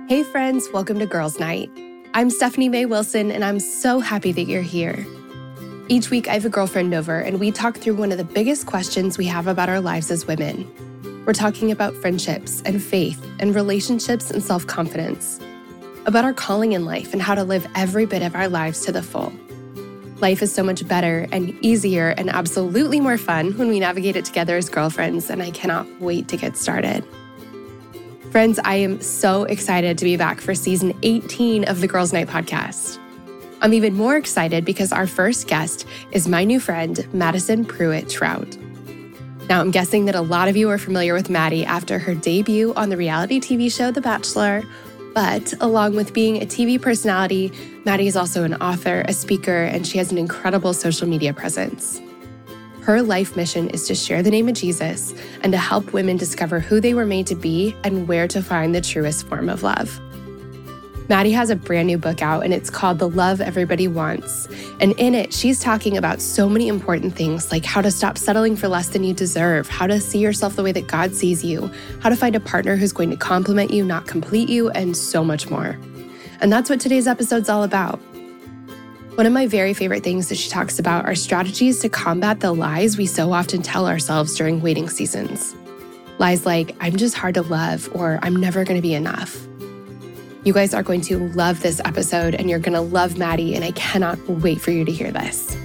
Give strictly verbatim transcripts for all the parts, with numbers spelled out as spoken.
Hey friends, welcome to Girls Night. I'm Stephanie Mae Wilson, and I'm so happy that you're here. Each week, I have a girlfriend over, and we talk through one of the biggest questions we have about our lives as women. We're talking about friendships and faith and relationships and self-confidence, about our calling in life and how to live every bit of our lives to the full. Life is so much better and easier and absolutely more fun when we navigate it together as girlfriends, and I cannot wait to get started. Friends, I am so excited to be back for season eighteen of the Girls Night podcast. I'm even more excited because our first guest is my new friend, Madison Prewett Trout. Now, I'm guessing that a lot of you are familiar with Maddie after her debut on the reality T V show The Bachelor, but along with being a T V personality, Maddie is also an author, a speaker, and she has an incredible social media presence. Her life mission is to share the name of Jesus and to help women discover who they were made to be and where to find the truest form of love. Maddie has a brand new book out, and it's called The Love Everybody Wants. And in it, she's talking about so many important things like how to stop settling for less than you deserve, how to see yourself the way that God sees you, how to find a partner who's going to compliment you, not complete you, and so much more. And that's what today's episode's all about. One of my very favorite things that she talks about are strategies to combat the lies we so often tell ourselves during waiting seasons. Lies like, I'm just hard to love, or I'm never going to be enough. You guys are going to love this episode, and you're going to love Maddie, and I cannot wait for you to hear this.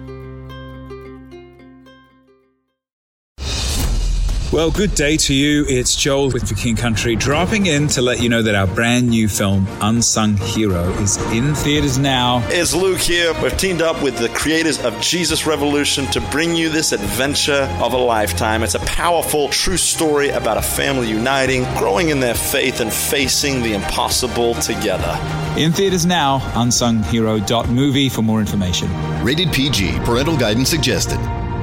Well, good day to you. It's Joel with The King Country, dropping in to let you know that our brand new film, Unsung Hero, is in theaters now. It's Luke here. We've teamed up with the creators of Jesus Revolution to bring you this adventure of a lifetime. It's a powerful, true story about a family uniting, growing in their faith, and facing the impossible together. In theaters now, unsung hero dot movie for more information. Rated P G. Parental guidance suggested.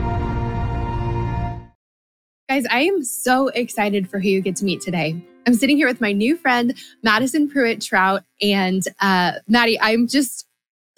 Guys, I am so excited for who you get to meet today. I'm sitting here with my new friend, Madison Prewett Trout. And uh, Maddie, I'm just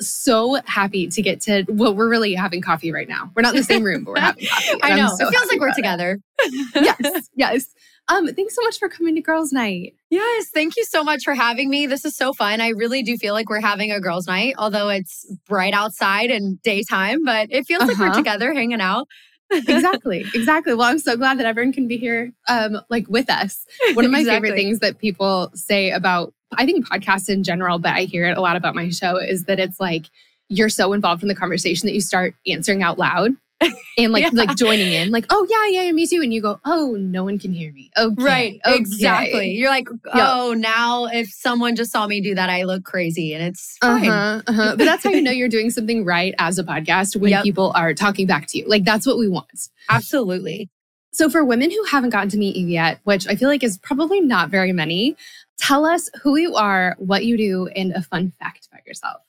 so happy to get to, well, we're really having coffee right now. We're not in the same room, but we're having coffee. I know. So it feels like we're it. together. Yes, yes. Um, thanks so much for coming to Girls Night. Yes, thank you so much for having me. This is so fun. I really do feel like we're having a girls' night, although it's bright outside and daytime, but it feels uh-huh. like we're together hanging out. Exactly. Exactly. Well, I'm so glad that everyone can be here, um, like with us. One of my exactly. favorite things that people say about, I think podcasts in general, but I hear it a lot about my show, is that it's like, you're so involved in the conversation that you start answering out loud and like, yeah. like joining in, like, oh yeah, yeah, me too. And you go, oh, no one can hear me. Okay. Right. Okay. Exactly. You're like, oh, yep. Now if someone just saw me do that, I look crazy, and it's fine. Uh-huh, uh-huh. But that's how you know you're doing something right as a podcast, when yep. people are talking back to you. Like, that's what we want. Absolutely. So for women who haven't gotten to meet you yet, which I feel like is probably not very many, tell us who you are, what you do, and a fun fact about yourself.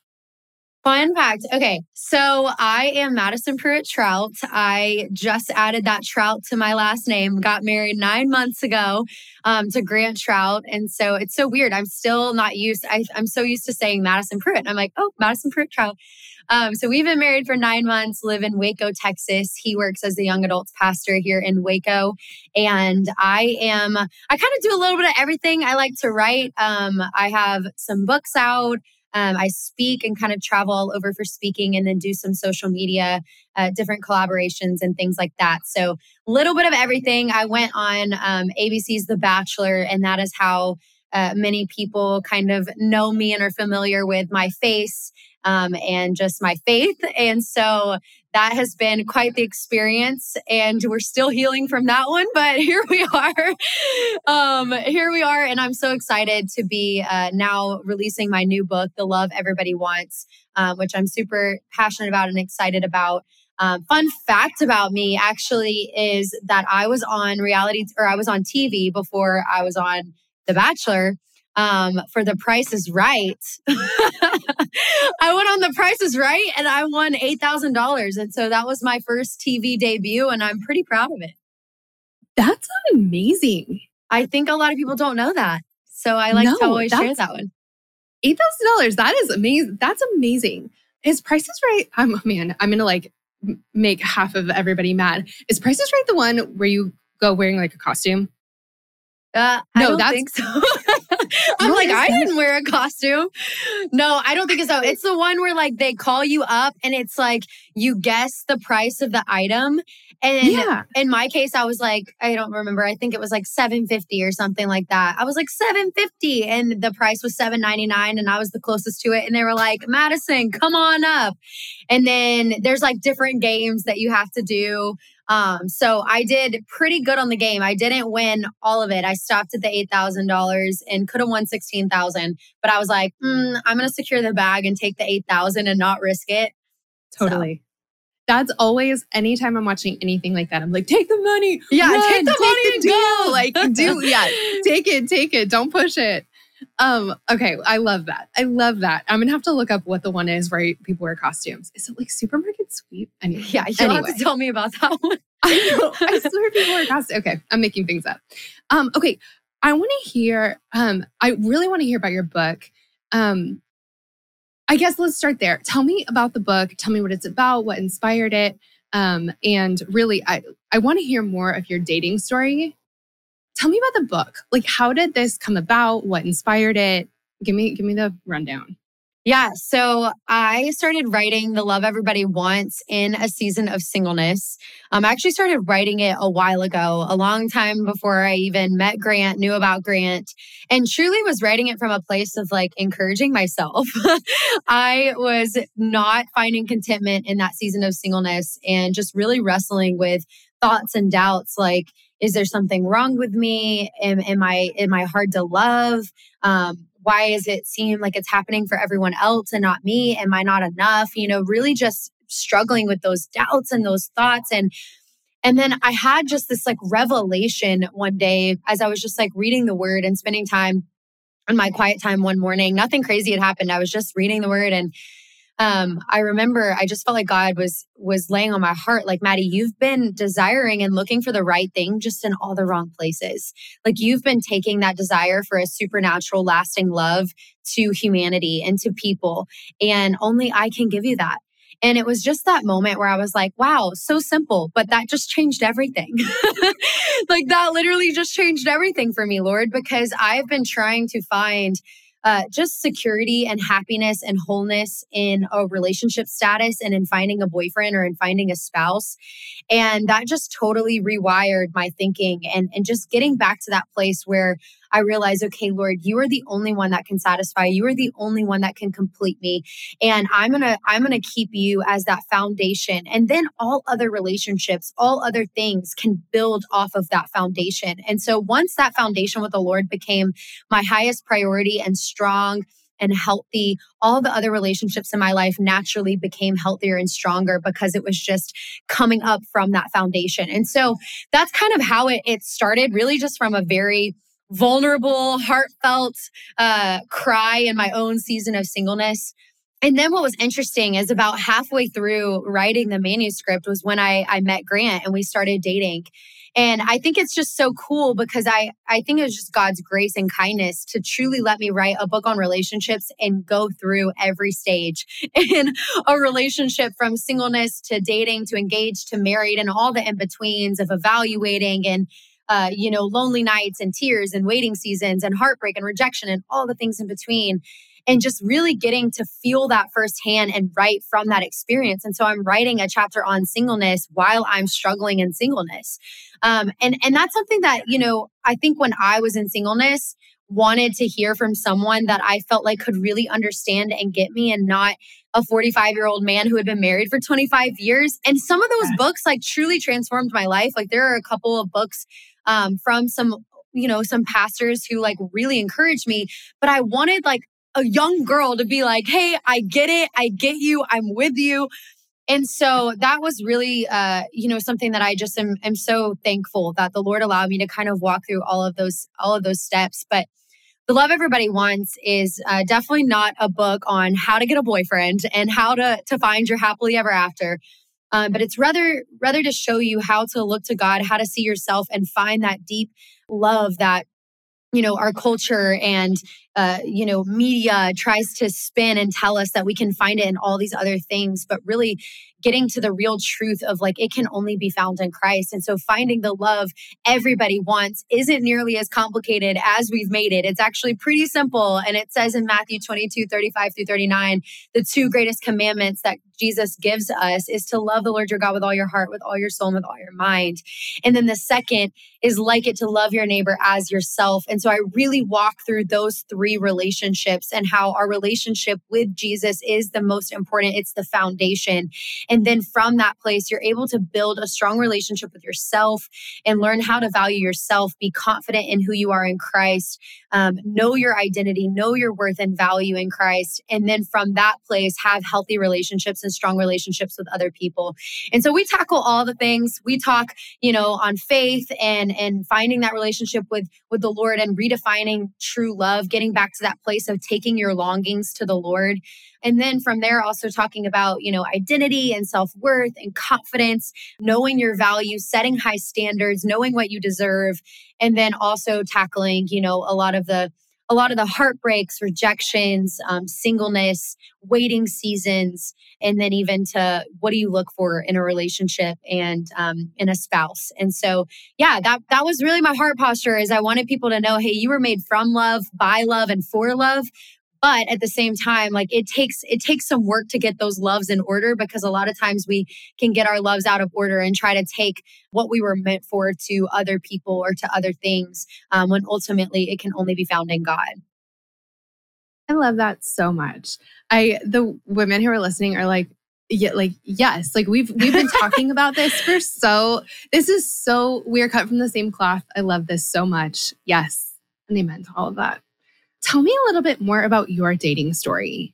Fun fact. Okay, so I am Madison Prewett Trout. I just added that Trout to my last name. Got married nine months ago um, to Grant Trout. And so it's so weird. I'm still not used. I, I'm so used to saying Madison Prewett. I'm like, oh, Madison Prewett Trout. Um, so we've been married for nine months, live in Waco, Texas. He works as the young adults pastor here in Waco. And I am, I kind of do a little bit of everything. I like to write. Um, I have some books out. Um, I speak and kind of travel all over for speaking, and then do some social media, uh, different collaborations and things like that. So a little bit of everything. I went on um, A B C's The Bachelor, and that is how uh, many people kind of know me and are familiar with my face um, and just my faith. And so that has been quite the experience, and we're still healing from that one, but here we are. um, here we are, and I'm so excited to be uh, now releasing my new book, The Love Everybody Wants, um, which I'm super passionate about and excited about. Um, fun fact about me actually is that I was on reality, or I was on T V before I was on The Bachelor. Um, for The Price is Right. I went on The Price is Right, and I won eight thousand dollars. And so that was my first T V debut, and I'm pretty proud of it. That's amazing. I think a lot of people don't know that. So I like no, to always share that one. eight thousand dollars. That is amazing. That's amazing. Is Price is Right? I'm, oh man, I'm going to like make half of everybody mad. Is Price is Right the one where you go wearing like a costume? Uh, I no, don't that's, think so. I'm What like, is I that? didn't wear a costume. No, I don't think so. It's the one where like they call you up and it's like you guess the price of the item. And Yeah. in my case, I was like, I don't remember. I think it was like seven fifty or something like that. I was like seven fifty and the price was seven ninety-nine and I was the closest to it. And they were like, Madison, come on up. And then there's like different games that you have to do. Um, so I did pretty good on the game. I didn't win all of it. I stopped at the eight thousand dollars and could have won sixteen thousand dollars. But I was like, mm, I'm going to secure the bag and take the eight thousand dollars and not risk it. Totally. So. That's always, anytime I'm watching anything like that, I'm like, take the money. Yeah, run, take the take money the and deal. go. Like, do, yeah, take it, take it. Don't push it. Um, okay, I love that. I love that. I'm going to have to look up what the one is where people wear costumes. Is it like Supermarket Sweep? Anyway, yeah, you'll anyway. have to tell me about that one. I know. I swear people wear costumes. Okay, I'm making things up. Um, okay, I want to hear, um, I really want to hear about your book. Um, I guess let's start there. Tell me about the book. Tell me what it's about, what inspired it. Um, and really, I, I want to hear more of your dating story. Tell me about the book. Like, how did this come about? What inspired it? Give me, give me the rundown. Yeah. So I started writing The Love Everybody Wants in a season of singleness. Um, I actually started writing it a while ago, a long time before I even met Grant, knew about Grant, and truly was writing it from a place of like encouraging myself. I was not finding contentment in that season of singleness and just really wrestling with thoughts and doubts like, is there something wrong with me? Am, am I am I hard to love? Um, why does it seem like it's happening for everyone else and not me? Am I not enough? You know, really just struggling with those doubts and those thoughts. And and then I had just this like revelation one day as I was just like reading the word and spending time in my quiet time one morning. Nothing crazy had happened. I was just reading the word and Um, I remember I just felt like God was was laying on my heart, like, Maddie, you've been desiring and looking for the right thing just in all the wrong places. Like you've been taking that desire for a supernatural, lasting love to humanity and to people. And only I can give you that. And it was just that moment where I was like, wow, so simple, but that just changed everything. Like that literally just changed everything for me, Lord, because I've been trying to find Uh, just security and happiness and wholeness in a relationship status and in finding a boyfriend or in finding a spouse. And that just totally rewired my thinking and, and just getting back to that place where I realized, okay, Lord, you are the only one that can satisfy. You are the only one that can complete me. And I'm going to, I'm going to keep you as that foundation. And then all other relationships, all other things can build off of that foundation. And so once that foundation with the Lord became my highest priority and strong and healthy, all the other relationships in my life naturally became healthier and stronger because it was just coming up from that foundation. And so that's kind of how it, it started, really just from a very vulnerable, heartfelt uh, cry in my own season of singleness. And then what was interesting is about halfway through writing the manuscript was when I, I met Grant and we started dating. And I think it's just so cool because I, I think it was just God's grace and kindness to truly let me write a book on relationships and go through every stage in a relationship, from singleness to dating to engaged to married and all the in-betweens of evaluating and Uh, you know, lonely nights and tears and waiting seasons and heartbreak and rejection and all the things in between. And just really getting to feel that firsthand and write from that experience. And so I'm writing a chapter on singleness while I'm struggling in singleness. Um, and, and that's something that, you know, I think when I was in singleness, wanted to hear from someone that I felt like could really understand and get me, and not a forty-five-year-old man who had been married for twenty-five years. And some of those books like truly transformed my life. Like there are a couple of books um, from some, you know, some pastors who like really encouraged me, but I wanted like a young girl to be like, hey, I get it. I get you. I'm with you. And so that was really, uh, you know, something that I just am, am so thankful that the Lord allowed me to kind of walk through all of those, all of those steps. But The Love Everybody Wants is uh, definitely not a book on how to get a boyfriend and how to, to find your happily ever after. Um, but it's rather, rather to show you how to look to God, how to see yourself and find that deep love that, you know, our culture and uh, you know, media tries to spin and tell us that we can find it in all these other things, but really getting to the real truth of like, it can only be found in Christ. And so finding the love everybody wants isn't nearly as complicated as we've made it. It's actually pretty simple. And it says in Matthew twenty-two, thirty-five through thirty-nine, the two greatest commandments that Jesus gives us is to love the Lord your God with all your heart, with all your soul, and with all your mind. And then the second is like it to love your neighbor as yourself. And so I really walk through those three relationships and how our relationship with Jesus is the most important. It's the foundation. And then from that place, you're able to build a strong relationship with yourself and learn how to value yourself, be confident in who you are in Christ, um, know your identity, know your worth and value in Christ. And then from that place, have healthy relationships and strong relationships with other people. And so we tackle all the things. We talk, you know, on faith and, and finding that relationship with, with the Lord and redefining true love, getting back to that place of taking your longings to the Lord. And then from there, also talking about, you know, identity and self-worth and confidence, knowing your value, setting high standards, knowing what you deserve, and then also tackling, you know, a lot of the a lot of the heartbreaks, rejections, um, singleness, waiting seasons, and then even to what do you look for in a relationship and um, in a spouse. And so, yeah, that that was really my heart posture is I wanted people to know, hey, you were made from love, by love, and for love. But at the same time, like it takes it takes some work to get those loves in order because a lot of times we can get our loves out of order and try to take what we were meant for to other people or to other things um, when ultimately it can only be found in God. I love that so much. I the women who are listening are like, yeah, like yes, like we've we've been talking about this for so. This is so we are cut from the same cloth. I love this so much. Yes, and amen to all of that. Tell me a little bit more about your dating story.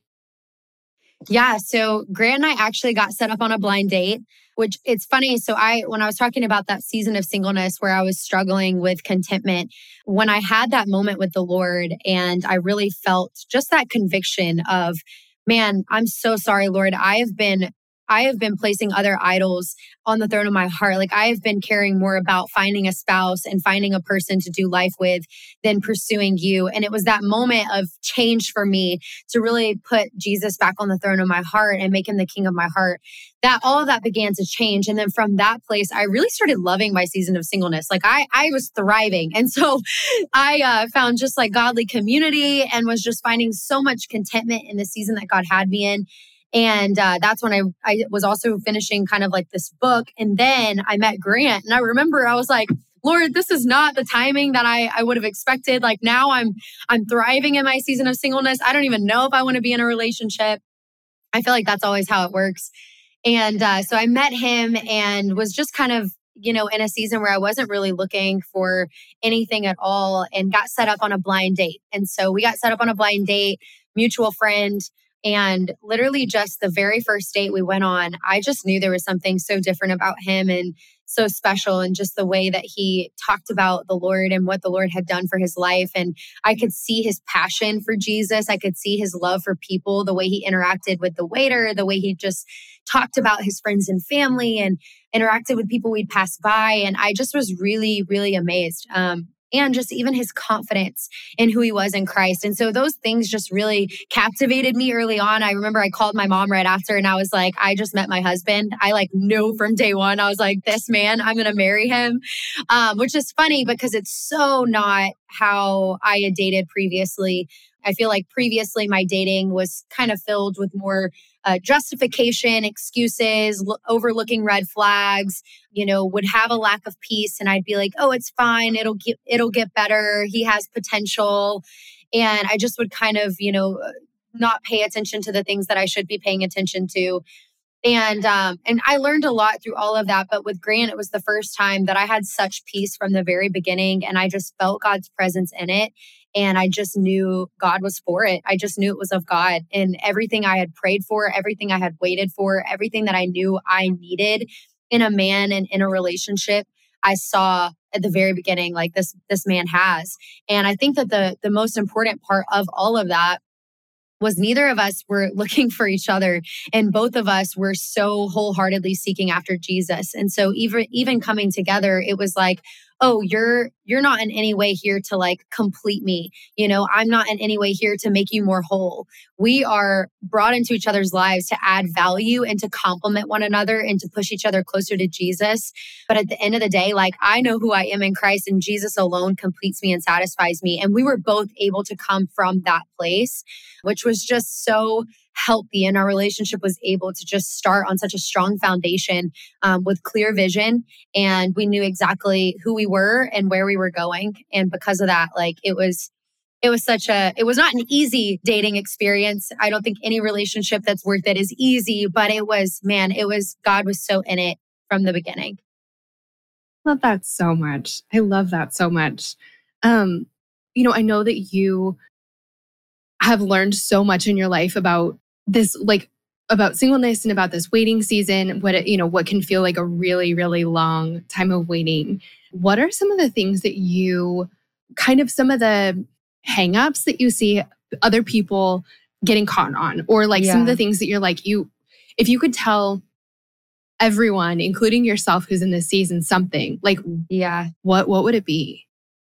Yeah. So Grant and I actually got set up on a blind date, which it's funny. So I, when I was talking about that season of singleness where I was struggling with contentment, when I had that moment with the Lord and I really felt just that conviction of, man, I'm so sorry, Lord. I have been I have been placing other idols on the throne of my heart. Like I have been caring more about finding a spouse and finding a person to do life with than pursuing you. And it was that moment of change for me to really put Jesus back on the throne of my heart and make him the king of my heart. That all of that began to change. And then from that place, I really started loving my season of singleness. Like I, I was thriving. And so I uh, found just like godly community and was just finding so much contentment in the season that God had me in. And uh, that's when I, I was also finishing kind of like this book. And then I met Grant. And I remember I was like, Lord, this is not the timing that I, I would have expected. Like now I'm I'm thriving in my season of singleness. I don't even know if I want to be in a relationship. I feel like that's always how it works. And uh, so I met him and was just kind of, you know, in a season where I wasn't really looking for anything at all and got set up on a blind date. And so we got set up on a blind date, mutual friend. And literally just the very first date we went on, I just knew there was something so different about him and so special and just the way that he talked about the Lord and what the Lord had done for his life. And I could see his passion for Jesus. I could see his love for people, the way he interacted with the waiter, the way he just talked about his friends and family and interacted with people we'd pass by. And I just was really, really amazed. Um, And just even his confidence in who he was in Christ. And so those things just really captivated me early on. I remember I called my mom right after and I was like, I just met my husband. I like knew from day one. I was like, this man, I'm going to marry him, um, which is funny because it's so not how I had dated previously. I feel like previously my dating was kind of filled with more uh, justification, excuses, lo- overlooking red flags, you know, would have a lack of peace. And I'd be like, oh, it's fine. It'll get, it'll get better. He has potential. And I just would kind of, you know, not pay attention to the things that I should be paying attention to. And um, and I learned a lot through all of that. But with Grant, it was the first time that I had such peace from the very beginning. And I just felt God's presence in it. And I just knew God was for it. I just knew it was of God. And everything I had prayed for, everything I had waited for, everything that I knew I needed in a man and in a relationship, I saw at the very beginning, like this, this man has. And I think that the the most important part of all of that was neither of us were looking for each other. And both of us were so wholeheartedly seeking after Jesus. And so even, even coming together, it was like, oh, you're you're not in any way here to like complete me. You know, I'm not in any way here to make you more whole. We are brought into each other's lives to add value and to complement one another and to push each other closer to Jesus. But at the end of the day, like I know who I am in Christ, and Jesus alone completes me and satisfies me. And we were both able to come from that place, which was just so healthy. And our relationship was able to just start on such a strong foundation um, with clear vision. And we knew exactly who we were and where we were going. And because of that, like it was, it was such a, it was not an easy dating experience. I don't think any relationship that's worth it is easy, but it was, man, it was, God was so in it from the beginning. Love that so much. I love that so much. Um, you know, I know that you have learned so much in your life about this, like about singleness and about this waiting season, what it, you know, what can feel like a really, really long time of waiting. What are some of the things that you kind of some of the hangups that you see other people getting caught on, or like yeah. some of the things that you're like, you, if you could tell everyone, including yourself who's in this season, something like, yeah, what, what would it be?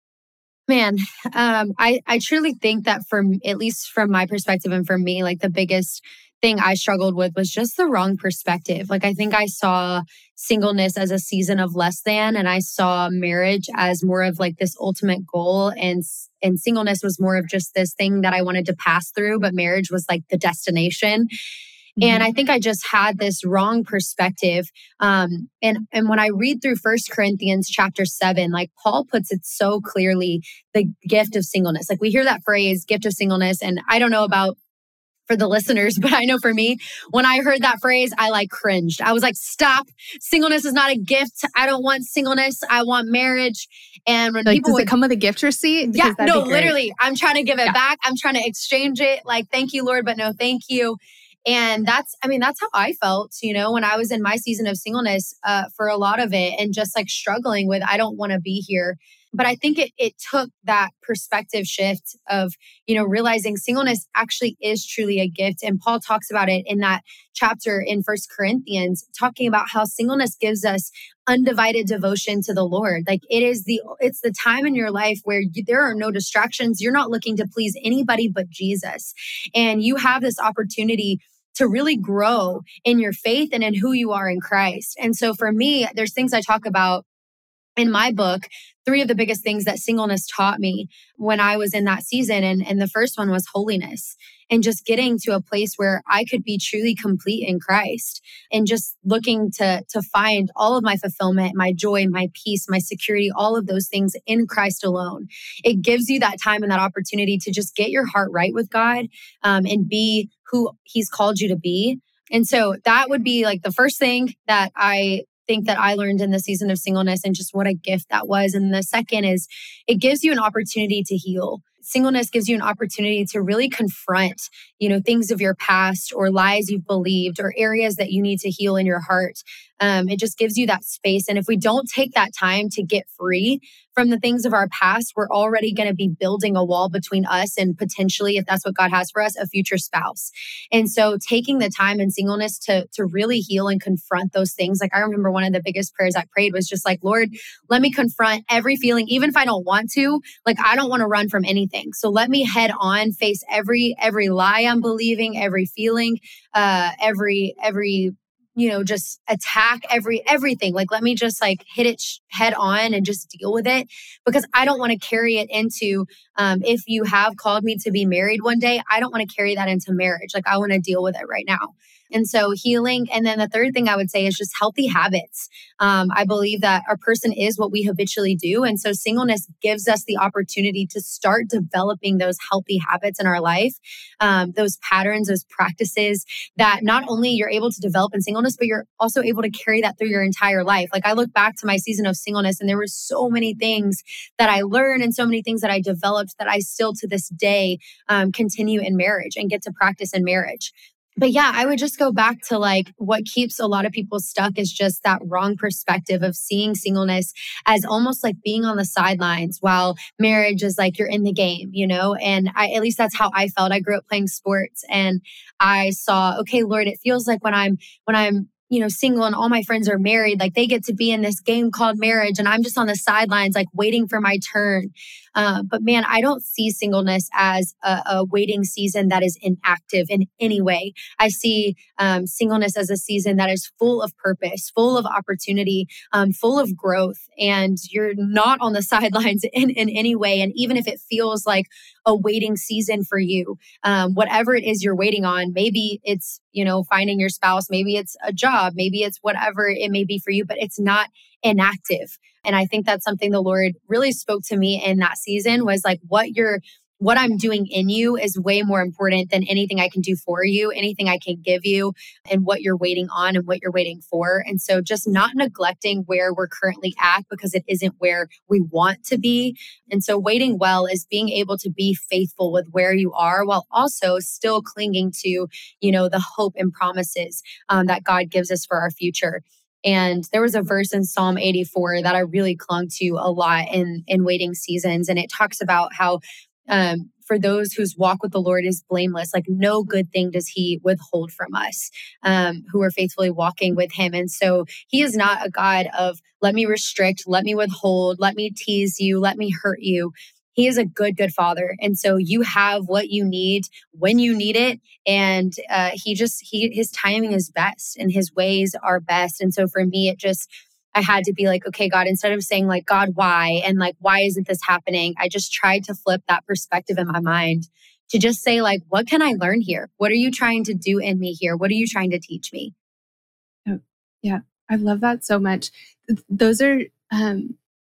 Man, um, I, I truly think that from, at least from my perspective and for me, like the biggest thing I struggled with was just the wrong perspective. Like, I think I saw singleness as a season of less than, and I saw marriage as more of like this ultimate goal. And, and singleness was more of just this thing that I wanted to pass through, but marriage was like the destination. And I think I just had this wrong perspective. Um, and, and when I read through First Corinthians chapter seven, like Paul puts it so clearly, the gift of singleness. Like we hear that phrase, gift of singleness. And I don't know about for the listeners, but I know for me, when I heard that phrase, I like cringed. I was like, stop. Singleness is not a gift. I don't want singleness. I want marriage. And when like, people does would, it come with a gift receipt? Because yeah, no, literally, I'm trying to give it yeah. back. I'm trying to exchange it. Like, thank you, Lord, but no, thank you. And that's, I mean, that's how I felt, you know, when I was in my season of singleness uh, for a lot of it, and just like struggling with, I don't want to be here. But I think it it took that perspective shift of, you know, realizing singleness actually is truly a gift. And Paul talks about it in that chapter in First Corinthians, talking about how singleness gives us undivided devotion to the Lord. Like it is the, it's the time in your life where you, there are no distractions. You're not looking to please anybody but Jesus. And you have this opportunity to really grow in your faith and in who you are in Christ. And so for me, there's things I talk about in my book, three of the biggest things that singleness taught me when I was in that season. And, and the first one was holiness, and just getting to a place where I could be truly complete in Christ, and just looking to, to find all of my fulfillment, my joy, my peace, my security, all of those things in Christ alone. It gives you that time and that opportunity to just get your heart right with God um, and be who He's called you to be. And so that would be like the first thing that I think that I learned in the season of singleness, and just what a gift that was. And the second is it gives you an opportunity to heal. Singleness gives you an opportunity to really confront, you know, things of your past or lies you've believed or areas that you need to heal in your heart. Um, it just gives you that space. And if we don't take that time to get free from the things of our past, we're already going to be building a wall between us and potentially, if that's what God has for us, a future spouse. And so taking the time in singleness to, to really heal and confront those things. Like I remember one of the biggest prayers I prayed was just like, Lord, let me confront every feeling, even if I don't want to. Like I don't want to run from anything. So let me head on, face every every lie I'm believing, every feeling, uh, every every you know, just attack every, everything. Like, let me just like hit it sh- head on and just deal with it, because I don't want to carry it into, um, if you have called me to be married one day, I don't want to carry that into marriage. Like I want to deal with it right now. And so healing. And then the third thing I would say is just healthy habits. Um, I believe that our person is what we habitually do. And so singleness gives us the opportunity to start developing those healthy habits in our life, um, those patterns, those practices that not only you're able to develop in singleness, but you're also able to carry that through your entire life. Like I look back to my season of singleness, and there were so many things that I learned and so many things that I developed that I still to this day um, continue in marriage and get to practice in marriage. But yeah, I would just go back to like what keeps a lot of people stuck is just that wrong perspective of seeing singleness as almost like being on the sidelines while marriage is like you're in the game, you know? And I, at least that's how I felt. I grew up playing sports, and I saw, okay, Lord, it feels like when I'm, when I'm, you know, single and all my friends are married. Like they get to be in this game called marriage and I'm just on the sidelines, like waiting for my turn. Uh, but man, I don't see singleness as a, a waiting season that is inactive in any way. I see um, singleness as a season that is full of purpose, full of opportunity, um, full of growth. And you're not on the sidelines in, in any way. And even if it feels like a waiting season for you, um, whatever it is you're waiting on, maybe it's, you know, finding your spouse, maybe it's a job, maybe it's whatever it may be for you, but it's not inactive. And I think that's something the Lord really spoke to me in that season was like what you're, what I'm doing in you is way more important than anything I can do for you, anything I can give you, and what you're waiting on and what you're waiting for. And so just not neglecting where we're currently at because it isn't where we want to be. And so waiting well is being able to be faithful with where you are while also still clinging to, you know, the hope and promises um, that God gives us for our future. And there was a verse in Psalm eighty-four that I really clung to a lot in, in waiting seasons. And it talks about how um, for those whose walk with the Lord is blameless, like no good thing does he withhold from us um, who are faithfully walking with him. And so he is not a God of let me restrict, let me withhold, let me tease you, let me hurt you. He is a good, good father. And so you have what you need when you need it. And uh, he just, he, his timing is best and his ways are best. And so for me, it just, I had to be like, okay, God, instead of saying like, God, why? And like, why isn't this happening? I just tried to flip that perspective in my mind to just say like, what can I learn here? What are you trying to do in me here? What are you trying to teach me? Oh, yeah, I love that so much. Those are, um,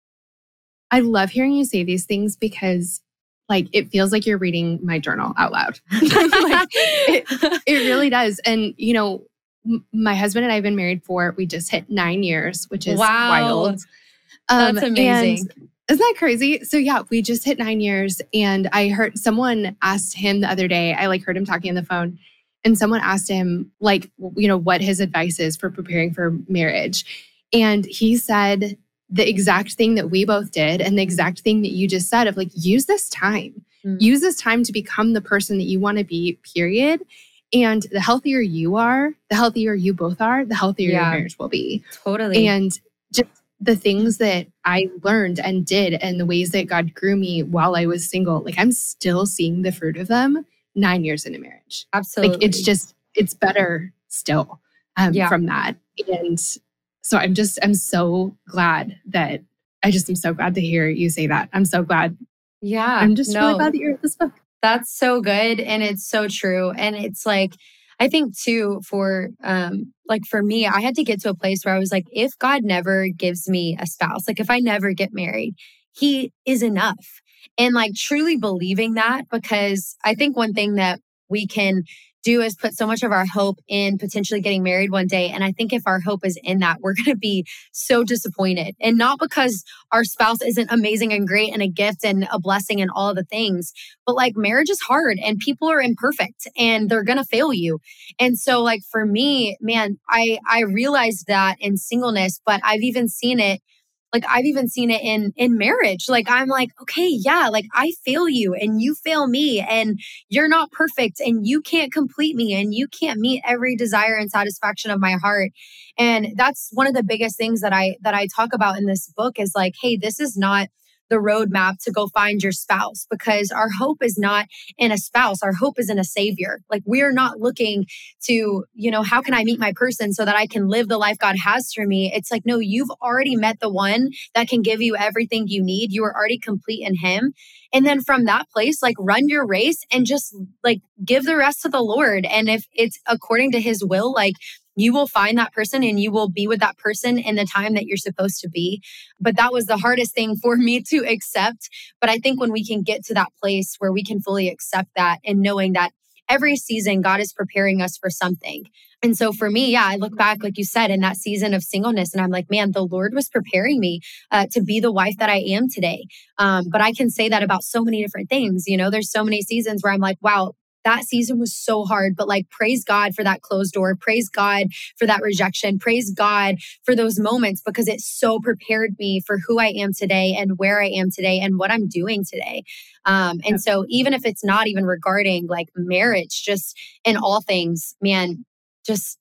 I love hearing you say these things because like, it feels like you're reading my journal out loud. like, it, it really does. And, you know, m- my husband and I have been married for, we just hit nine years, which is wow. wild. Um, That's amazing. Isn't that crazy? So yeah, we just hit nine years and I heard someone asked him the other day, I like heard him talking on the phone and someone asked him like, you know, what his advice is for preparing for marriage. And he said, the exact thing that we both did and the exact thing that you just said of like, use this time. Mm. Use this time to become the person that you want to be, period. And the healthier you are, the healthier you both are, the healthier yeah. your marriage will be. Totally. And just the things that I learned and did and the ways that God grew me while I was single, like I'm still seeing the fruit of them nine years into marriage. Absolutely. Like it's just, it's better still um, yeah. from that. And so I'm just, I'm so glad that, I just am so glad to hear you say that. I'm so glad. Yeah. I'm just no, really glad that you're at this book. That's so good. And it's so true. And it's like, I think too, for, um, like for me, I had to get to a place where I was like, if God never gives me a spouse, like if I never get married, he is enough. And like truly believing that, because I think one thing that we can do is put so much of our hope in potentially getting married one day. And I think if our hope is in that, we're going to be so disappointed. And not because our spouse isn't amazing and great and a gift and a blessing and all of the things, but like marriage is hard and people are imperfect and they're going to fail you. And so like for me, man, I, I realized that in singleness, but I've even seen it Like I've even seen it in, in marriage. Like, I'm like, okay, yeah, like I fail you and you fail me and you're not perfect and you can't complete me and you can't meet every desire and satisfaction of my heart. And that's one of the biggest things that I, that I talk about in this book is like, hey, this is not the roadmap to go find your spouse, because our hope is not in a spouse. Our hope is in a savior. Like we're not looking to, you know, how can I meet my person so that I can live the life God has for me? It's like, no, you've already met the one that can give you everything you need. You are already complete in him. And then from that place, like run your race and just like give the rest to the Lord. And if it's according to his will, like you will find that person and you will be with that person in the time that you're supposed to be. But that was the hardest thing for me to accept. But I think when we can get to that place where we can fully accept that and knowing that every season God is preparing us for something. And so for me, yeah, I look back, like you said, in that season of singleness and I'm like, man, the Lord was preparing me uh, to be the wife that I am today. Um, but I can say that about so many different things. You know, there's so many seasons where I'm like, wow, that season was so hard, but like, praise God for that closed door. Praise God for that rejection. Praise God for those moments, because it so prepared me for who I am today and where I am today and what I'm doing today. Um, and so even if it's not even regarding like marriage, just in all things, man, just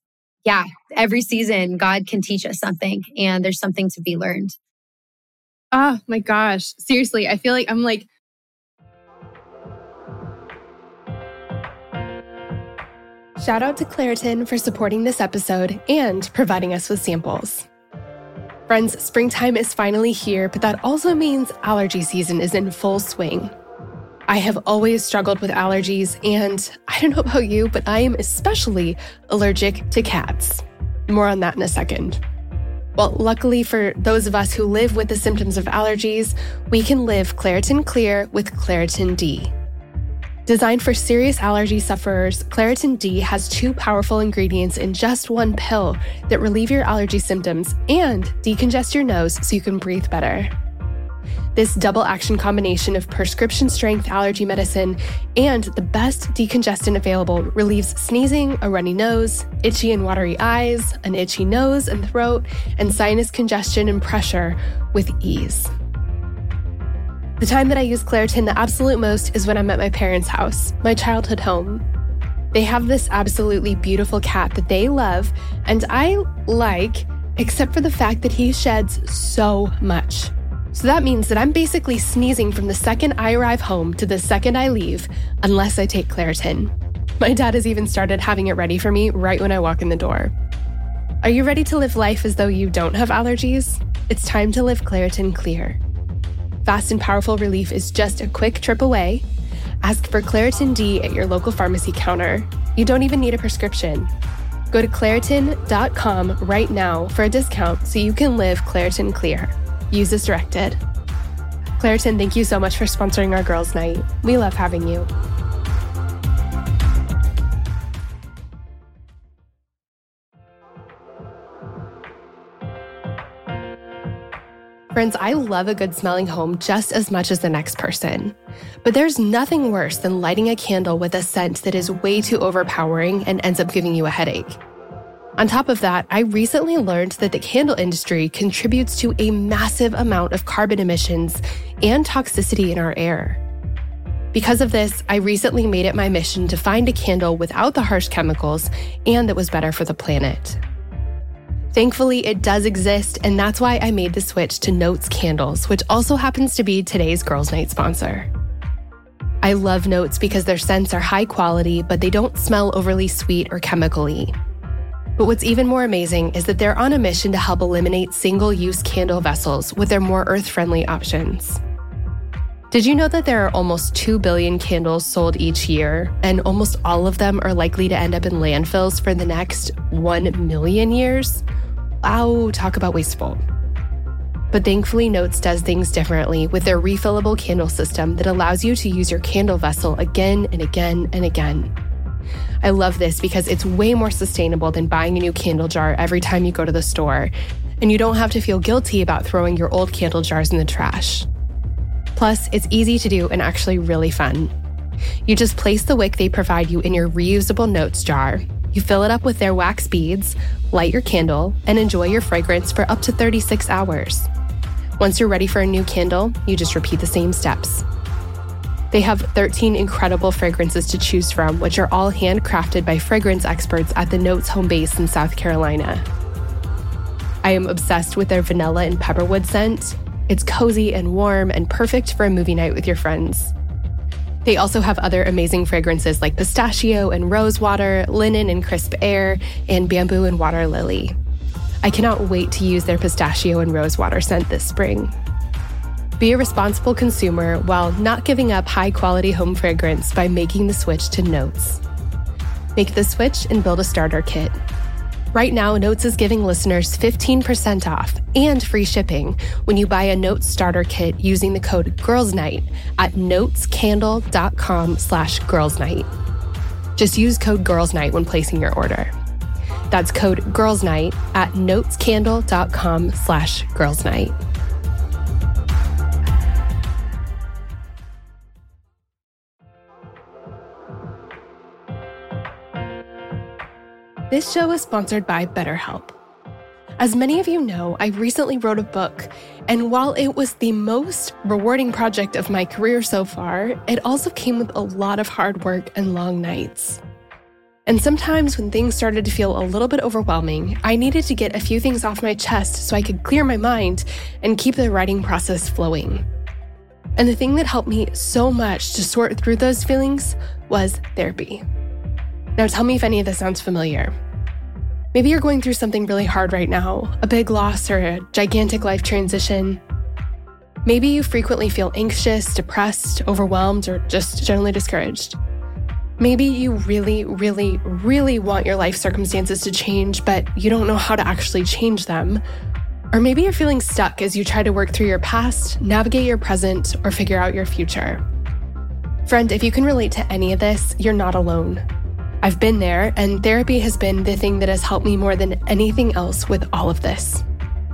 yeah, every season, God can teach us something and there's something to be learned. Oh my gosh. Seriously, I feel like I'm like, shout out to Claritin for supporting this episode and providing us with samples. Friends, springtime is finally here, but that also means allergy season is in full swing. I have always struggled with allergies, and I don't know about you, but I am especially allergic to cats. More on that in a second. Well, luckily for those of us who live with the symptoms of allergies, we can live Claritin Clear with Claritin D. Designed for serious allergy sufferers, Claritin D has two powerful ingredients in just one pill that relieve your allergy symptoms and decongest your nose so you can breathe better. This double-action combination of prescription-strength allergy medicine and the best decongestant available relieves sneezing, a runny nose, itchy and watery eyes, an itchy nose and throat, and sinus congestion and pressure with ease. The time that I use Claritin the absolute most is when I'm at my parents' house, my childhood home. They have this absolutely beautiful cat that they love, and I like, except for the fact that he sheds so much. So that means that I'm basically sneezing from the second I arrive home to the second I leave, unless I take Claritin. My dad has even started having it ready for me right when I walk in the door. Are you ready to live life as though you don't have allergies? It's time to live Claritin Clear. Fast and powerful relief is just a quick trip away. Ask for Claritin D at your local pharmacy counter. You don't even need a prescription. Go to Claritin dot com right now for a discount so you can live Claritin Clear. Use as directed. Claritin, thank you so much for sponsoring our girls' night. We love having you. Friends, I love a good smelling home just as much as the next person. But there's nothing worse than lighting a candle with a scent that is way too overpowering and ends up giving you a headache. On top of that, I recently learned that the candle industry contributes to a massive amount of carbon emissions and toxicity in our air. Because of this, I recently made it my mission to find a candle without the harsh chemicals and that was better for the planet. Thankfully, it does exist, and that's why I made the switch to Notes Candles, which also happens to be today's Girls' Night sponsor. I love Notes because their scents are high quality, but they don't smell overly sweet or chemical-y. But what's even more amazing is that they're on a mission to help eliminate single-use candle vessels with their more earth-friendly options. Did you know that there are almost two billion candles sold each year, and almost all of them are likely to end up in landfills for the next one million years? Wow, talk about wasteful. But thankfully, Notes does things differently with their refillable candle system that allows you to use your candle vessel again and again and again. I love this because it's way more sustainable than buying a new candle jar every time you go to the store, and you don't have to feel guilty about throwing your old candle jars in the trash. Plus, it's easy to do and actually really fun. You just place the wick they provide you in your reusable Notes jar, you fill it up with their wax beads, light your candle, and enjoy your fragrance for up to thirty-six hours. Once you're ready for a new candle, you just repeat the same steps. They have thirteen incredible fragrances to choose from, which are all handcrafted by fragrance experts at the Notes home base in South Carolina. I am obsessed with their vanilla and pepperwood scent. It's cozy and warm and perfect for a movie night with your friends. They also have other amazing fragrances like pistachio and rose water, linen and crisp air, and bamboo and water lily. I cannot wait to use their pistachio and rose water scent this spring. Be a responsible consumer while not giving up high-quality home fragrance by making the switch to Notes. Make the switch and build a starter kit. Right now, Notes is giving listeners fifteen percent off and free shipping when you buy a Notes starter kit using the code GIRLSNIGHT at notescandle.com slash girlsnight. Just use code GIRLSNIGHT when placing your order. That's code GIRLSNIGHT at notescandle.com slash girlsnight. This show is sponsored by BetterHelp. As many of you know, I recently wrote a book, and while it was the most rewarding project of my career so far, it also came with a lot of hard work and long nights. And sometimes when things started to feel a little bit overwhelming, I needed to get a few things off my chest so I could clear my mind and keep the writing process flowing. And the thing that helped me so much to sort through those feelings was therapy. Now tell me if any of this sounds familiar. Maybe you're going through something really hard right now, a big loss or a gigantic life transition. Maybe you frequently feel anxious, depressed, overwhelmed, or just generally discouraged. Maybe you really, really, really want your life circumstances to change, but you don't know how to actually change them. Or maybe you're feeling stuck as you try to work through your past, navigate your present, or figure out your future. Friend, if you can relate to any of this, you're not alone. I've been there, and therapy has been the thing that has helped me more than anything else with all of this.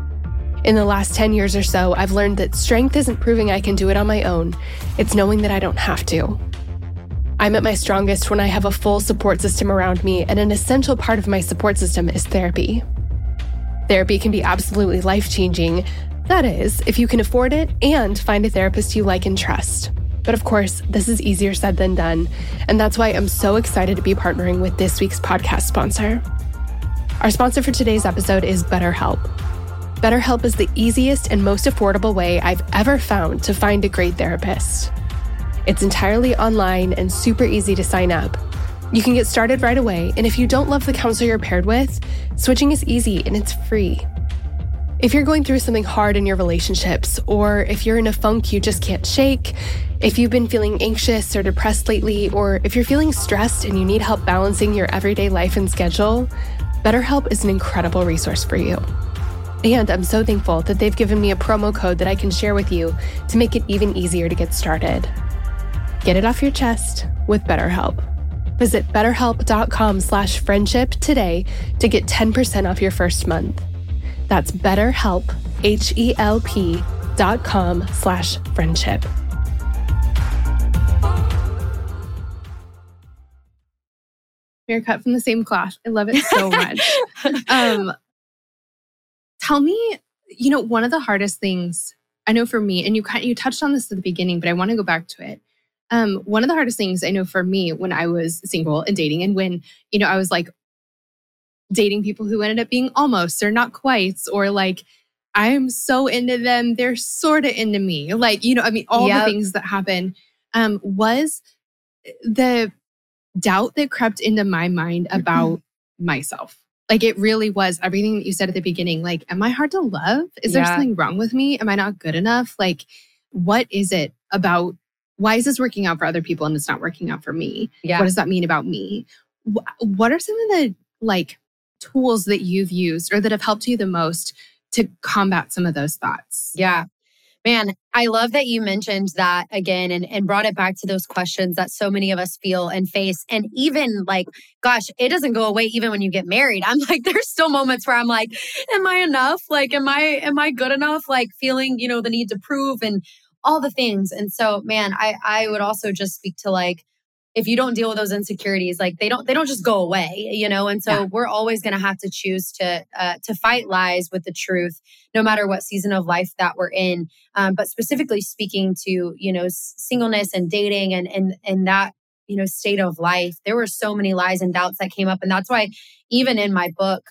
In the last ten years or so, I've learned that strength isn't proving I can do it on my own. It's knowing that I don't have to. I'm at my strongest when I have a full support system around me, and an essential part of my support system is therapy. Therapy can be absolutely life-changing. That is, if you can afford it and find a therapist you like and trust. But of course, this is easier said than done, and that's why I'm so excited to be partnering with this week's podcast sponsor. Our sponsor for today's episode is BetterHelp. BetterHelp is the easiest and most affordable way I've ever found to find a great therapist. It's entirely online and super easy to sign up. You can get started right away, and if you don't love the counselor you're paired with, switching is easy and it's free. If you're going through something hard in your relationships, or if you're in a funk you just can't shake, if you've been feeling anxious or depressed lately, or if you're feeling stressed and you need help balancing your everyday life and schedule, BetterHelp is an incredible resource for you. And I'm so thankful that they've given me a promo code that I can share with you to make it even easier to get started. Get it off your chest with BetterHelp. Visit betterhelp.com slash friendship today to get ten percent off your first month. That's betterhelp, H-E-L-P dot com slash friendship. We're cut from the same cloth. I love it so much. um, tell me, you know, one of the hardest things, I know for me, and you kind you touched on this at the beginning, but I want to go back to it. Um, one of the hardest things I know for me when I was single and dating, and when, you know, I was like dating people who ended up being almost or not quite, or like, I'm so into them, they're sort of into me. Like, you know, I mean, all yep. the things that happen um, was the doubt that crept into my mind about mm-hmm. myself. Like, it really was everything that you said at the beginning. Like, am I hard to love? Is yeah. there something wrong with me? Am I not good enough? Like, what is it about? Why is this working out for other people and it's not working out for me? Yeah. What does that mean about me? What are some of the like tools that you've used or that have helped you the most to combat some of those thoughts? Yeah. Man, I love that you mentioned that again and, and brought it back to those questions that so many of us feel and face. And even like, gosh, it doesn't go away even when you get married. I'm like, there's still moments where I'm like, am I enough? Like, am I, am I good enough? Like feeling, you know, the need to prove and all the things. And so, man, I, I would also just speak to like, if you don't deal with those insecurities, like they don't, they don't just go away, you know? And so yeah. we're always going to have to choose to, uh, to fight lies with the truth, no matter what season of life that we're in. Um, but specifically speaking to, you know, singleness and dating and, and, and that, you know, state of life, there were so many lies and doubts that came up. And that's why even in my book,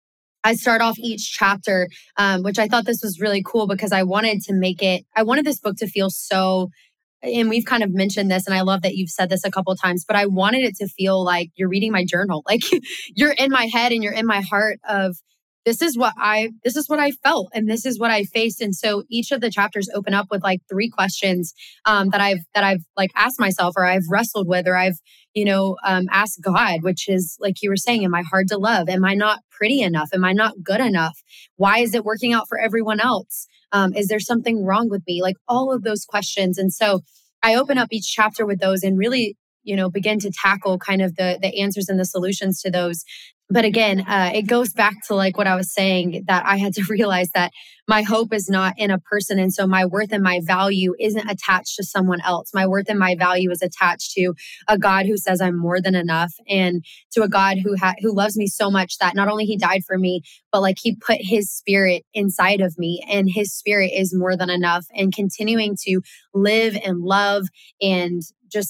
I start off each chapter, um, which I thought this was really cool because I wanted to make it, I wanted this book to feel so, and we've kind of mentioned this, and I love that you've said this a couple of times, but I wanted it to feel like you're reading my journal. Like you're in my head and you're in my heart of, this is what I, this is what I felt and this is what I faced. And so each of the chapters open up with like three questions um, that I've, that I've like asked myself or I've wrestled with, or I've, you know, um, asked God, which is like you were saying, am I hard to love? Am I not pretty enough? Am I not good enough? Why is it working out for everyone else? Um, is there something wrong with me? Like all of those questions. And so I open up each chapter with those and really, you know, begin to tackle kind of the the answers and the solutions to those. But again, uh, it goes back to like what I was saying, that I had to realize that my hope is not in a person. And so my worth and my value isn't attached to someone else. My worth and my value is attached to a God who says I'm more than enough, and to a God who ha- who loves me so much that not only he died for me, but like he put his spirit inside of me, and his spirit is more than enough. And continuing to live and love and just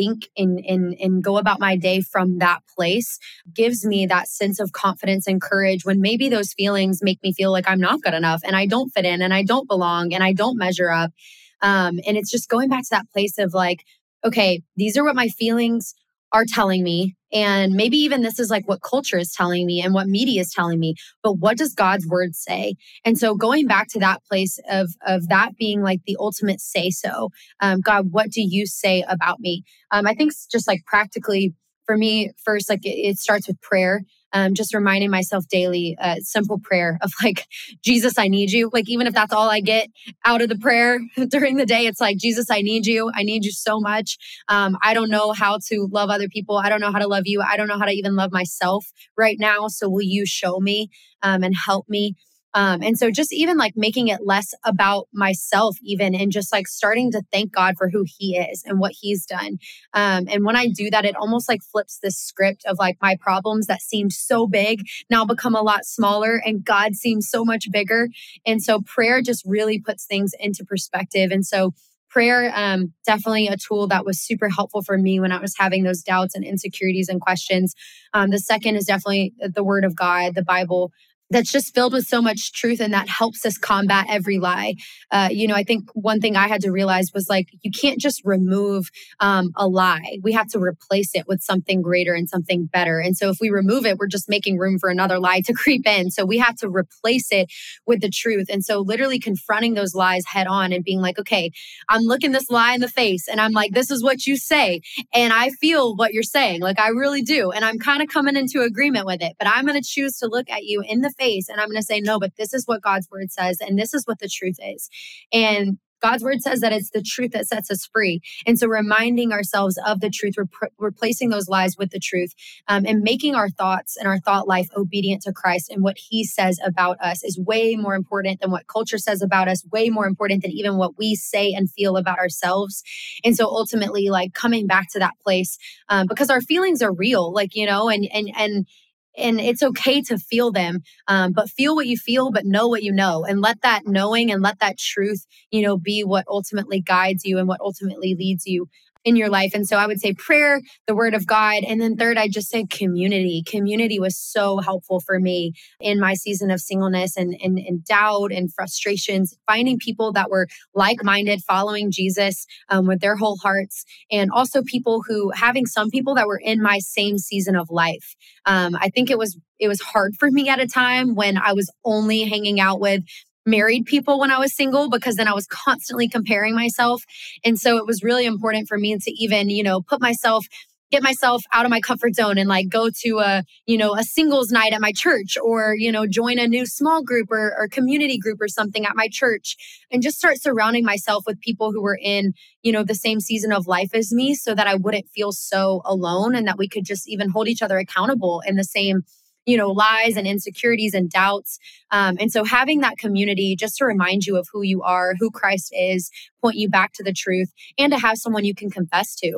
think and, and, and go about my day from that place gives me that sense of confidence and courage when maybe those feelings make me feel like I'm not good enough and I don't fit in and I don't belong and I don't measure up. Um, and it's just going back to that place of like, okay, these are what my feelings are telling me. And maybe even this is like what culture is telling me and what media is telling me, but what does God's word say? And so going back to that place of, of that being like the ultimate say so, um, God, what do you say about me? Um, I think just like practically for me, first, like it, it starts with prayer. Um, just reminding myself daily, uh, simple prayer of like, Jesus, I need you. Like, even if that's all I get out of the prayer during the day, it's like, Jesus, I need you. I need you so much. Um, I don't know how to love other people. I don't know how to love you. I don't know how to even love myself right now. So will you show me um, and help me? Um, and so just even like making it less about myself even, and just like starting to thank God for who he is and what he's done. Um, and when I do that, it almost like flips this script of like my problems that seemed so big now become a lot smaller and God seems so much bigger. And so prayer just really puts things into perspective. And so prayer, um, definitely a tool that was super helpful for me when I was having those doubts and insecurities and questions. Um, the second is definitely the word of God, the Bible. That's just filled with so much truth and that helps us combat every lie. Uh, you know, I think one thing I had to realize was like, you can't just remove um, a lie. We have to replace it with something greater and something better. And so if we remove it, we're just making room for another lie to creep in. So we have to replace it with the truth. And so literally confronting those lies head on and being like, okay, I'm looking this lie in the face and I'm like, this is what you say. And I feel what you're saying. Like I really do. And I'm kind of coming into agreement with it, but I'm going to choose to look at you in the face and I'm going to say, no, but this is what God's word says. And this is what the truth is. And God's word says that it's the truth that sets us free. And so reminding ourselves of the truth, rep- replacing those lies with the truth, um, and making our thoughts and our thought life obedient to Christ and what he says about us is way more important than what culture says about us, way more important than even what we say and feel about ourselves. And so ultimately, like coming back to that place, um, because our feelings are real, like, you know, and, and, and, And it's okay to feel them, um, but feel what you feel, but know what you know. And let that knowing and let that truth, you know, be what ultimately guides you and what ultimately leads you in your life. And so I would say prayer, the word of God. And then third, I'd just say community. Community was so helpful for me in my season of singleness and, and, and doubt and frustrations, finding people that were like-minded, following Jesus um, with their whole hearts. And also people who, having some people that were in my same season of life. Um, I think it was, it was hard for me at a time when I was only hanging out with married people when I was single, because then I was constantly comparing myself. And so it was really important for me to even, you know, put myself, get myself out of my comfort zone and like go to a, you know, a singles night at my church, or, you know, join a new small group or, or community group or something at my church, and just start surrounding myself with people who were in, you know, the same season of life as me, so that I wouldn't feel so alone and that we could just even hold each other accountable in the same, you know, lies and insecurities and doubts. Um, and so having that community just to remind you of who you are, who Christ is, point you back to the truth, and to have someone you can confess to.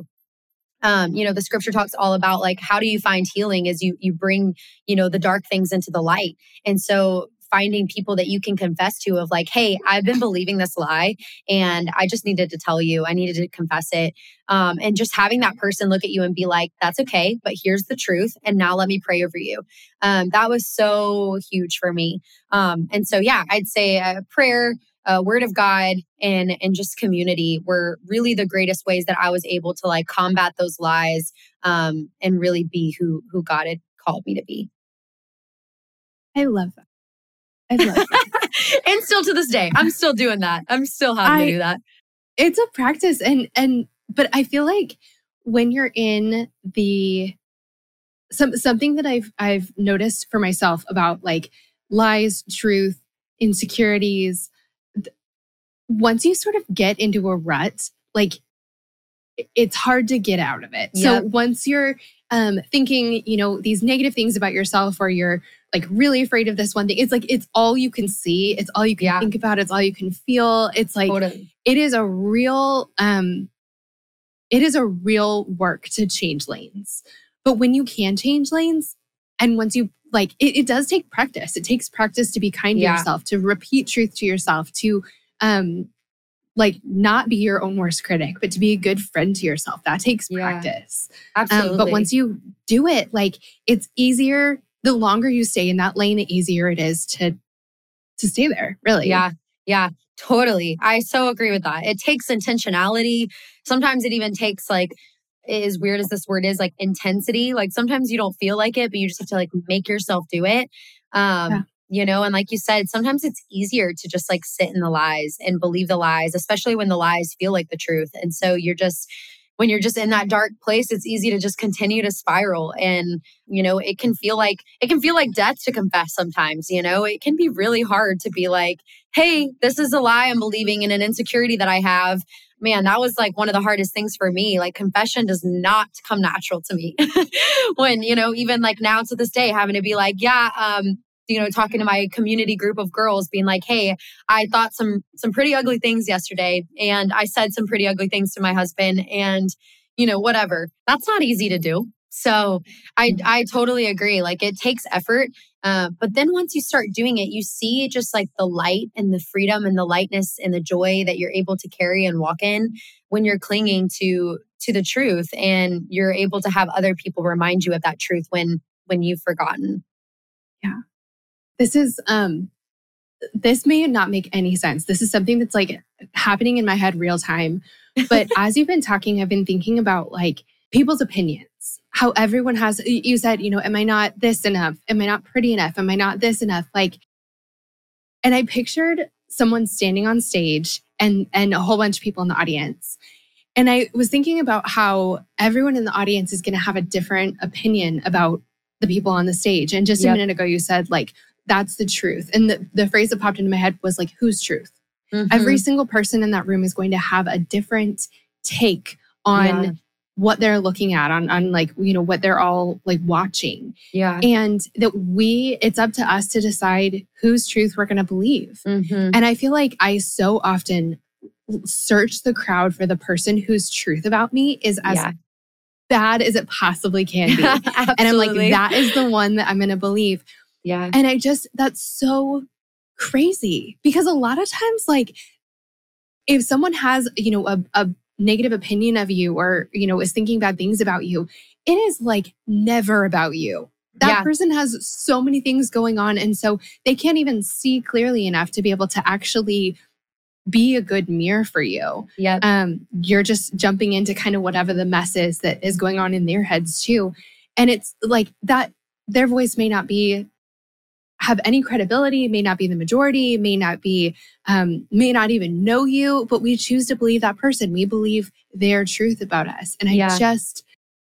Um, you know, the scripture talks all about like, how do you find healing is you, you bring, you know, the dark things into the light. And so finding people that you can confess to of like, hey, I've been believing this lie and I just needed to tell you, I needed to confess it. Um, and just having that person look at you and be like, that's okay, but here's the truth. And now let me pray over you. Um, that was so huge for me. Um, and so, yeah, I'd say uh, prayer, uh, word of God, and, and just community were really the greatest ways that I was able to like combat those lies um, and really be who, who God had called me to be. I love that. I love that. And still to this day, I'm still doing that. I'm still having I, to do that. It's a practice. And, and, but I feel like when you're in the, some, something that I've, I've noticed for myself about like lies, truth, insecurities, th- once you sort of get into a rut, like it's hard to get out of it. Yep. So once you're um, thinking, you know, these negative things about yourself, or you're like really afraid of this one thing, it's like, it's all you can see. It's all you can yeah. think about. It's all you can feel. It's like, totally. it is a real, um, it is a real work to change lanes. But when you can change lanes, and once you like, it, it does take practice. It takes practice to be kind to yeah. yourself, to repeat truth to yourself, to, um, like not be your own worst critic, but to be a good friend to yourself. That takes Yeah. practice. Absolutely. Um, but once you do it, like it's easier. The longer you stay in that lane, the easier it is to to stay there. Really. Yeah. Yeah. Totally. I so agree with that. It takes intentionality. Sometimes it even takes like, as weird as this word is, like intensity. Like sometimes you don't feel like it, but you just have to like make yourself do it. Um, Yeah. You know, and like you said, sometimes it's easier to just like sit in the lies and believe the lies, especially when the lies feel like the truth. And so you're just, when you're just in that dark place, it's easy to just continue to spiral. And, you know, it can feel like, it can feel like death to confess sometimes, you know, it can be really hard to be like, hey, this is a lie I'm believing in, an insecurity that I have. Man, that was like one of the hardest things for me. Like confession does not come natural to me. When, you know, even like now to this day, having to be like, yeah, um, you know, talking to my community group of girls being like, hey, I thought some some pretty ugly things yesterday. And I said some pretty ugly things to my husband and, you know, whatever. That's not easy to do. So I I totally agree. Like it takes effort. Uh, but then once you start doing it, you see just like the light and the freedom and the lightness and the joy that you're able to carry and walk in when you're clinging to to the truth, and you're able to have other people remind you of that truth when when you've forgotten. Yeah. This is, um, this may not make any sense. This is something that's like happening in my head real time. But as you've been talking, I've been thinking about like people's opinions, how everyone has, you said, you know, am I not this enough? Am I not pretty enough? Am I not this enough? Like, and I pictured someone standing on stage and, and a whole bunch of people in the audience. And I was thinking about how everyone in the audience is going to have a different opinion about the people on the stage. And just Yep. a minute ago, you said like, that's the truth. And the, the phrase that popped into my head was like, whose truth? Mhm. Every single person in that room is going to have a different take on Yeah. what they're looking at, on, on like, you know, what they're all like watching. Yeah. And that we, it's up to us to decide whose truth we're going to believe. Mhm. And I feel like I so often search the crowd for the person whose truth about me is as Yeah. bad as it possibly can be. And I'm like, Absolutely. that is the one that I'm going to believe. Yeah. And I just, that's so crazy because a lot of times, like, if someone has, you know, a, a negative opinion of you or, you know, is thinking bad things about you, it is like never about you. That Yeah. person has so many things going on. And so they can't even see clearly enough to be able to actually be a good mirror for you. Yep. Um, you're just jumping into kind of whatever the mess is that is going on in their heads too. And it's like that, their voice may not be have any credibility, may not be the majority, may not be, um, may not even know you, but we choose to believe that person. We believe their truth about us. And I Yeah. just,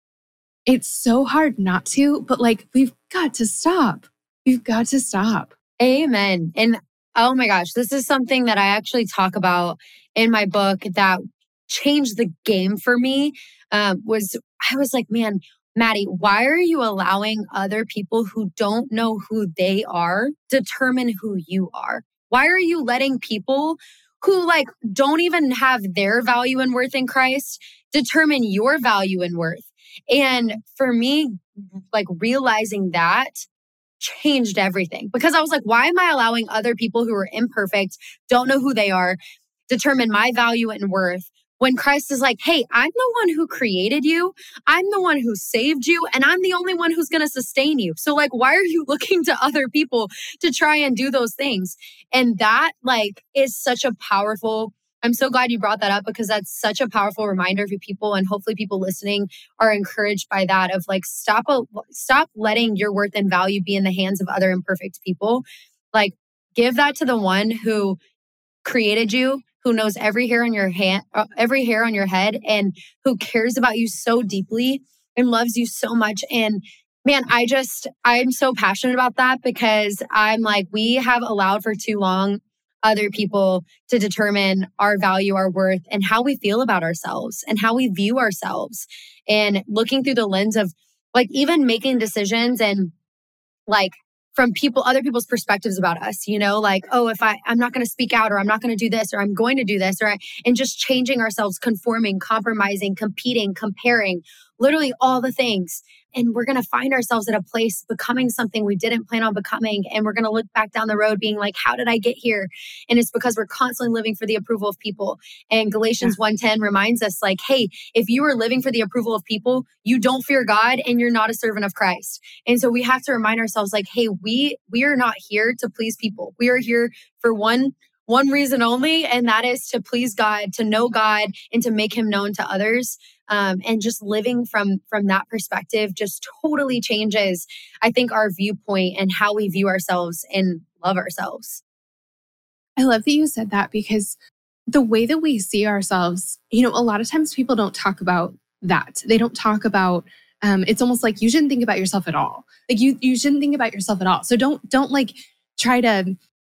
it's so hard not to, but like, we've got to stop. We've got to stop. Amen. And oh my gosh, this is something that I actually talk about in my book that changed the game for me. Um, was I was like, man, Maddie, why are you allowing other people who don't know who they are determine who you are? Why are you letting people who like don't even have their value and worth in Christ determine your value and worth? And for me, like realizing that changed everything because I was like, why am I allowing other people who are imperfect, don't know who they are, determine my value and worth when Christ is like, hey, I'm the one who created you. I'm the one who saved you. And I'm the only one who's going to sustain you. So like, why are you looking to other people to try and do those things? And that like is such a powerful, I'm so glad you brought that up because that's such a powerful reminder for people. And hopefully people listening are encouraged by that of like, stop, a, stop letting your worth and value be in the hands of other imperfect people. Like give that to the one who created you, who knows every hair on your hand, uh, every hair on your head, and who cares about you so deeply and loves you so much. And man, I just, I'm so passionate about that because I'm like, we have allowed for too long other people to determine our value, our worth, and how we feel about ourselves and how we view ourselves. And looking through the lens of like even making decisions and like from people, other people's perspectives about us, you know, like, oh, if I, I'm not going to speak out or I'm not going to do this or I'm going to do this or, and just changing ourselves, conforming, compromising, competing, comparing, literally all the things. And we're going to find ourselves at a place becoming something we didn't plan on becoming. And we're going to look back down the road being like, how did I get here? And it's because we're constantly living for the approval of people. And Galatians yeah. one ten reminds us like, hey, if you are living for the approval of people, you don't fear God and you're not a servant of Christ. And so we have to remind ourselves like, hey, we we are not here to please people. We are here for one One reason only, and that is to please God, to know God, and to make him known to others. Um, and just living from, from that perspective just totally changes, I think, our viewpoint and how we view ourselves and love ourselves. I love that you said that, because the way that we see ourselves, you know, a lot of times people don't talk about that. They don't talk about, um, it's almost like you shouldn't think about yourself at all. Like you, you shouldn't think about yourself at all. So don't, don't like try to,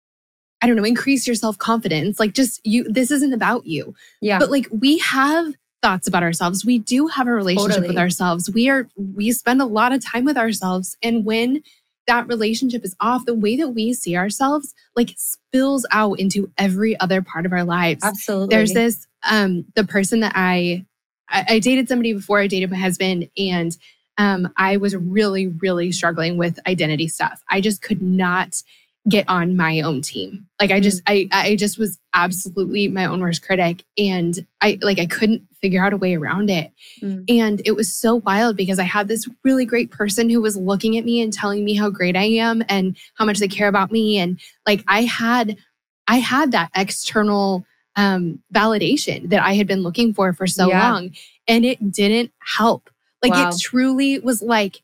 I don't know, increase your self-confidence. Like just you, this isn't about you. Yeah. But like we have thoughts about ourselves. We do have a relationship Totally. with ourselves. We are, we spend a lot of time with ourselves. And when that relationship is off, the way that we see ourselves like spills out into every other part of our lives. Absolutely. There's this, um, the person that I, I, I dated somebody before I dated my husband, and um, I was really, really struggling with identity stuff. I just could not get on my own team. Like I just, I, I just was absolutely my own worst critic. And I like, I couldn't figure out a way around it. Mm. And it was so wild because I had this really great person who was looking at me and telling me how great I am and how much they care about me. And like, I had, I had that external um, validation that I had been looking for for so yeah. long, and it didn't help. Like wow. it truly was like,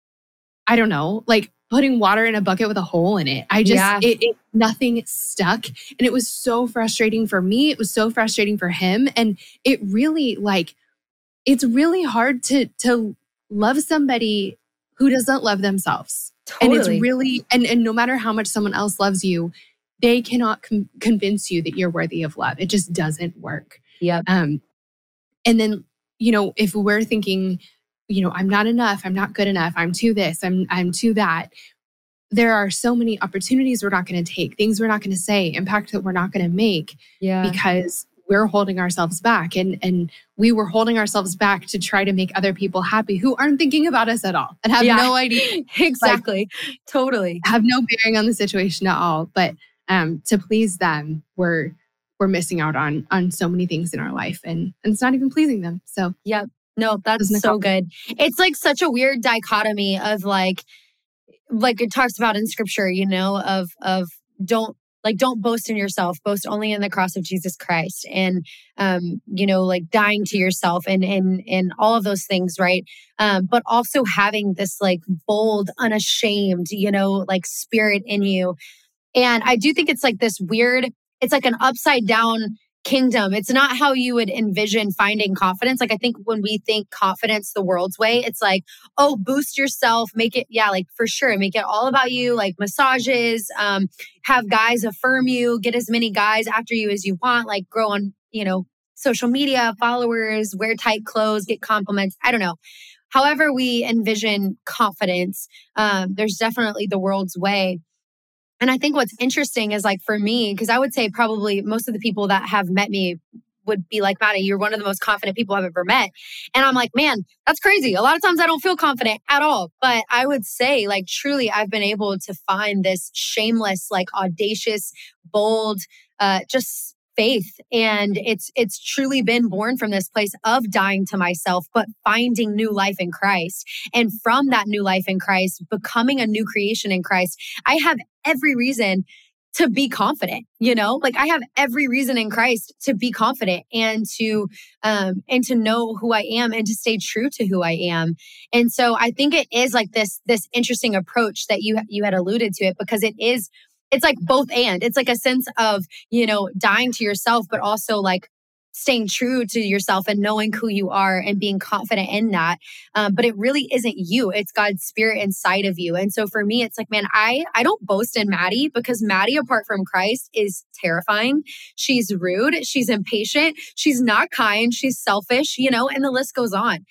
I don't know, like putting water in a bucket with a hole in it. I just, yeah. it, it, nothing stuck. And it was so frustrating for me. It was so frustrating for him. And it really like, it's really hard to, to love somebody who doesn't love themselves. Totally. And it's really, and, and no matter how much someone else loves you, they cannot com- convince you that you're worthy of love. It just doesn't work. Yeah. Um, and then, you know, if we're thinking, you know, I'm not enough, I'm not good enough, I'm too this, I'm I'm too that. There are so many opportunities we're not going to take, things we're not going to say, impact that we're not going to make yeah. because we're holding ourselves back. And, and we were holding ourselves back to try to make other people happy who aren't thinking about us at all and have yeah. no idea. Exactly. Like, totally. Have no bearing on the situation at all. But um, to please them, we're we're missing out on on so many things in our life, and, and it's not even pleasing them. So yep. No, that's so good. It's like such a weird dichotomy of like, like it talks about in scripture, you know, of, of don't like, don't boast in yourself, boast only in the cross of Jesus Christ. And, um, you know, like dying to yourself and, and, and all of those things. Right. Um, but also having this like bold, unashamed, you know, like spirit in you. And I do think it's like this weird, it's like an upside down kingdom. It's not how you would envision finding confidence. Like I think when we think confidence the world's way, it's like, oh, boost yourself, make it, yeah, like for sure, make it all about you, like massages, um, have guys affirm you, get as many guys after you as you want, like grow on, you know, social media, followers, wear tight clothes, get compliments. I don't know. However we envision confidence, um, there's definitely the world's way. And I think what's interesting is like for me, because I would say probably most of the people that have met me would be like, Maddie, you're one of the most confident people I've ever met. And I'm like, man, that's crazy. A lot of times I don't feel confident at all. But I would say like truly I've been able to find this shameless, like audacious, bold, uh, just faith. And it's it's truly been born from this place of dying to myself, but finding new life in Christ. And from that new life in Christ, becoming a new creation in Christ, I have every reason to be confident, you know, like I have every reason in Christ to be confident and to, um, and to know who I am and to stay true to who I am. And so I think it is like this, this interesting approach that you, you had alluded to it, because it is, it's like both and it's like a sense of, you know, dying to yourself, but also like staying true to yourself and knowing who you are and being confident in that. Um, but it really isn't you. It's God's spirit inside of you. And so for me, it's like, man, I, I don't boast in Maddie, because Maddie, apart from Christ, is terrifying. She's rude. She's impatient. She's not kind. She's selfish, you know, and the list goes on.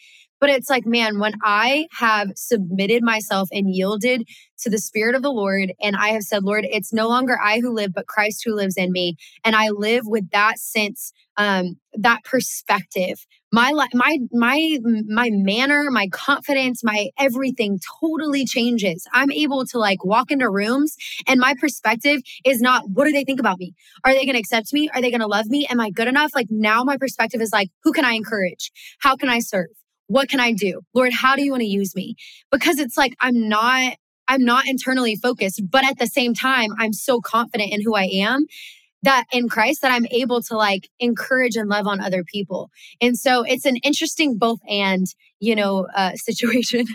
But it's like, man, when I have submitted myself and yielded to the Spirit of the Lord, and I have said, Lord, it's no longer I who live, but Christ who lives in me. And I live with that sense, um, that perspective. My my my my manner, my confidence, my everything totally changes. I'm able to like walk into rooms, and my perspective is not, what do they think about me? Are they going to accept me? Are they going to love me? Am I good enough? Like now my perspective is like, who can I encourage? How can I serve? What can I do? Lord, how do you want to use me? Because it's like, I'm not, I'm not internally focused, but at the same time, I'm so confident in who I am that in Christ that I'm able to like encourage and love on other people. And so it's an interesting both and, you know, uh, situation.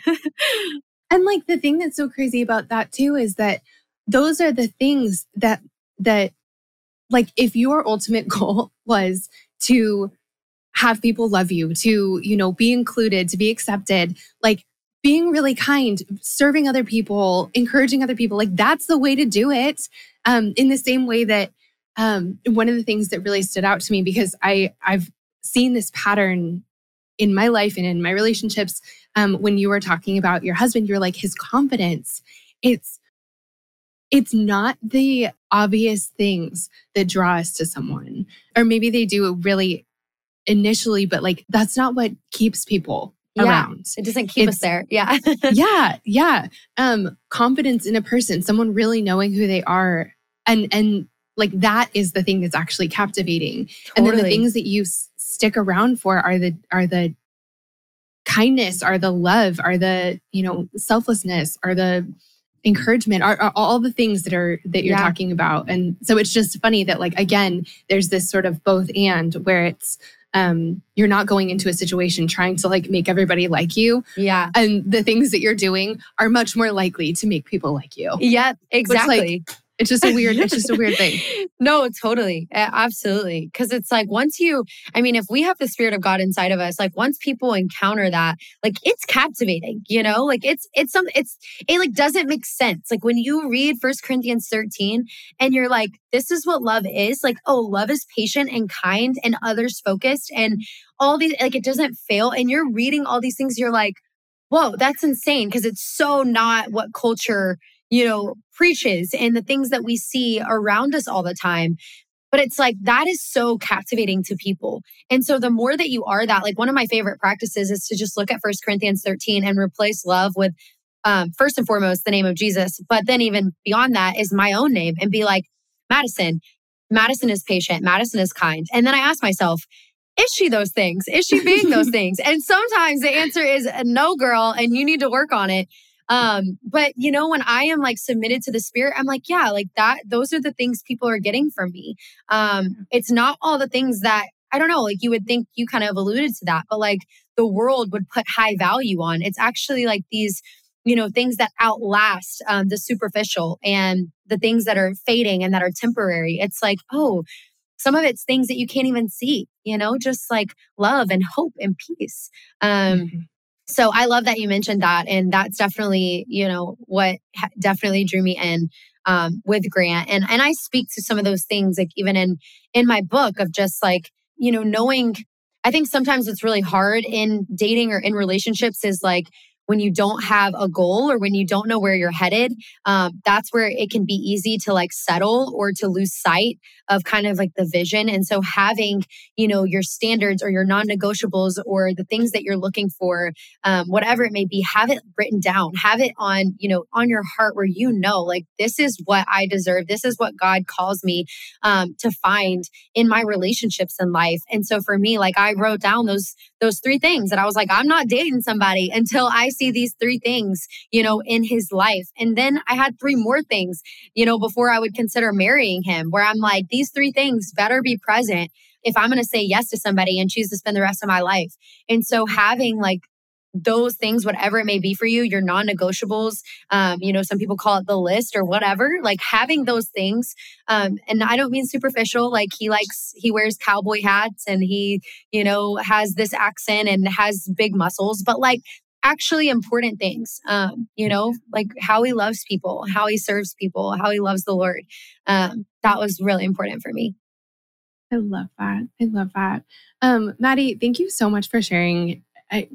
And like the thing that's so crazy about that too is that those are the things that, that like if your ultimate goal was to have people love you, to, you know, be included, to be accepted, like being really kind, serving other people, encouraging other people, like that's the way to do it. Um, in the same way that um, one of the things that really stood out to me, because I, I've seen this pattern in my life and in my relationships. Um, when you were talking about your husband, you're like his confidence. It's, it's not the obvious things that draw us to someone, or maybe they do really initially, but like that's not what keeps people yeah, around. It doesn't keep it's, us there. Yeah. yeah. Yeah. Um, confidence in a person, someone really knowing who they are. And, and like that is the thing that's actually captivating. Totally. And then the things that you s- stick around for are the, are the kindness, are the love, are the, you know, selflessness, are the encouragement, are, are all the things that are, that you're yeah. talking about. And so it's just funny that like, again, there's this sort of both and where it's, um, you're not going into a situation trying to like make everybody like you. Yeah. And the things that you're doing are much more likely to make people like you. Yeah, exactly. Which, like, it's just a weird, it's just a weird thing. No, totally. Absolutely. Cause it's like, once you, I mean, if we have the Spirit of God inside of us, like once people encounter that, like it's captivating, you know, like it's, it's some, it's, it like doesn't make sense. Like when you read First Corinthians thirteen and you're like, this is what love is, like, oh, love is patient and kind and others focused and all these, like, it doesn't fail. And you're reading all these things. You're like, whoa, that's insane. Cause it's so not what culture, you know, preaches and the things that we see around us all the time. But it's like, that is so captivating to people. And so the more that you are that, like one of my favorite practices is to just look at First Corinthians thirteen and replace love with, um, first and foremost, the name of Jesus. But then even beyond that is my own name and be like, Madison, Madison is patient. Madison is kind. And then I ask myself, is she those things? Is she being those things? And sometimes the answer is no, girl, and you need to work on it. Um, but you know, when I am like submitted to the Spirit, I'm like, yeah, like that, those are the things people are getting from me. Um, it's not all the things that, I don't know, like you would think you kind of alluded to that, but like the world would put high value on. It's actually like these, you know, things that outlast um, the superficial and the things that are fading and that are temporary. It's like, oh, some of it's things that you can't even see, you know, just like love and hope and peace. Um, mm-hmm. So I love that you mentioned that. And that's definitely, you know, what ha- definitely drew me in um, with Grant. And and I speak to some of those things, like even in in my book of just like, you know, knowing, I think sometimes what's really hard in dating or in relationships is like, when you don't have a goal or when you don't know where you're headed, um, that's where it can be easy to like settle or to lose sight of kind of like the vision. And so having, you know, your standards or your non-negotiables or the things that you're looking for, um, whatever it may be, have it written down, have it on, you know, on your heart where you know, like, this is what I deserve. This is what God calls me um, to find in my relationships in life. And so for me, like I wrote down those, those three things that I was like, I'm not dating somebody until I see these three things, you know, in his life. And then I had three more things, you know, before I would consider marrying him, where I'm like, these three things better be present if I'm going to say yes to somebody and choose to spend the rest of my life. And so having like those things, whatever it may be for you, your non-negotiables, um, you know, some people call it the list or whatever, like having those things. Um, and I don't mean superficial, like he likes, he wears cowboy hats and he, you know, has this accent and has big muscles, but like actually important things, um, you know, like how he loves people, how he serves people, how he loves the Lord. Um, that was really important for me. I love that. I love that. Um, Maddie, thank you so much for sharing. I,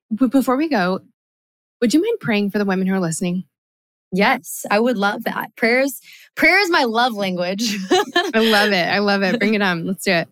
But before we go, would you mind praying for the women who are listening? Yes, I would love that. Prayers, prayer is my love language. I love it. I love it. Bring it on. Let's do it.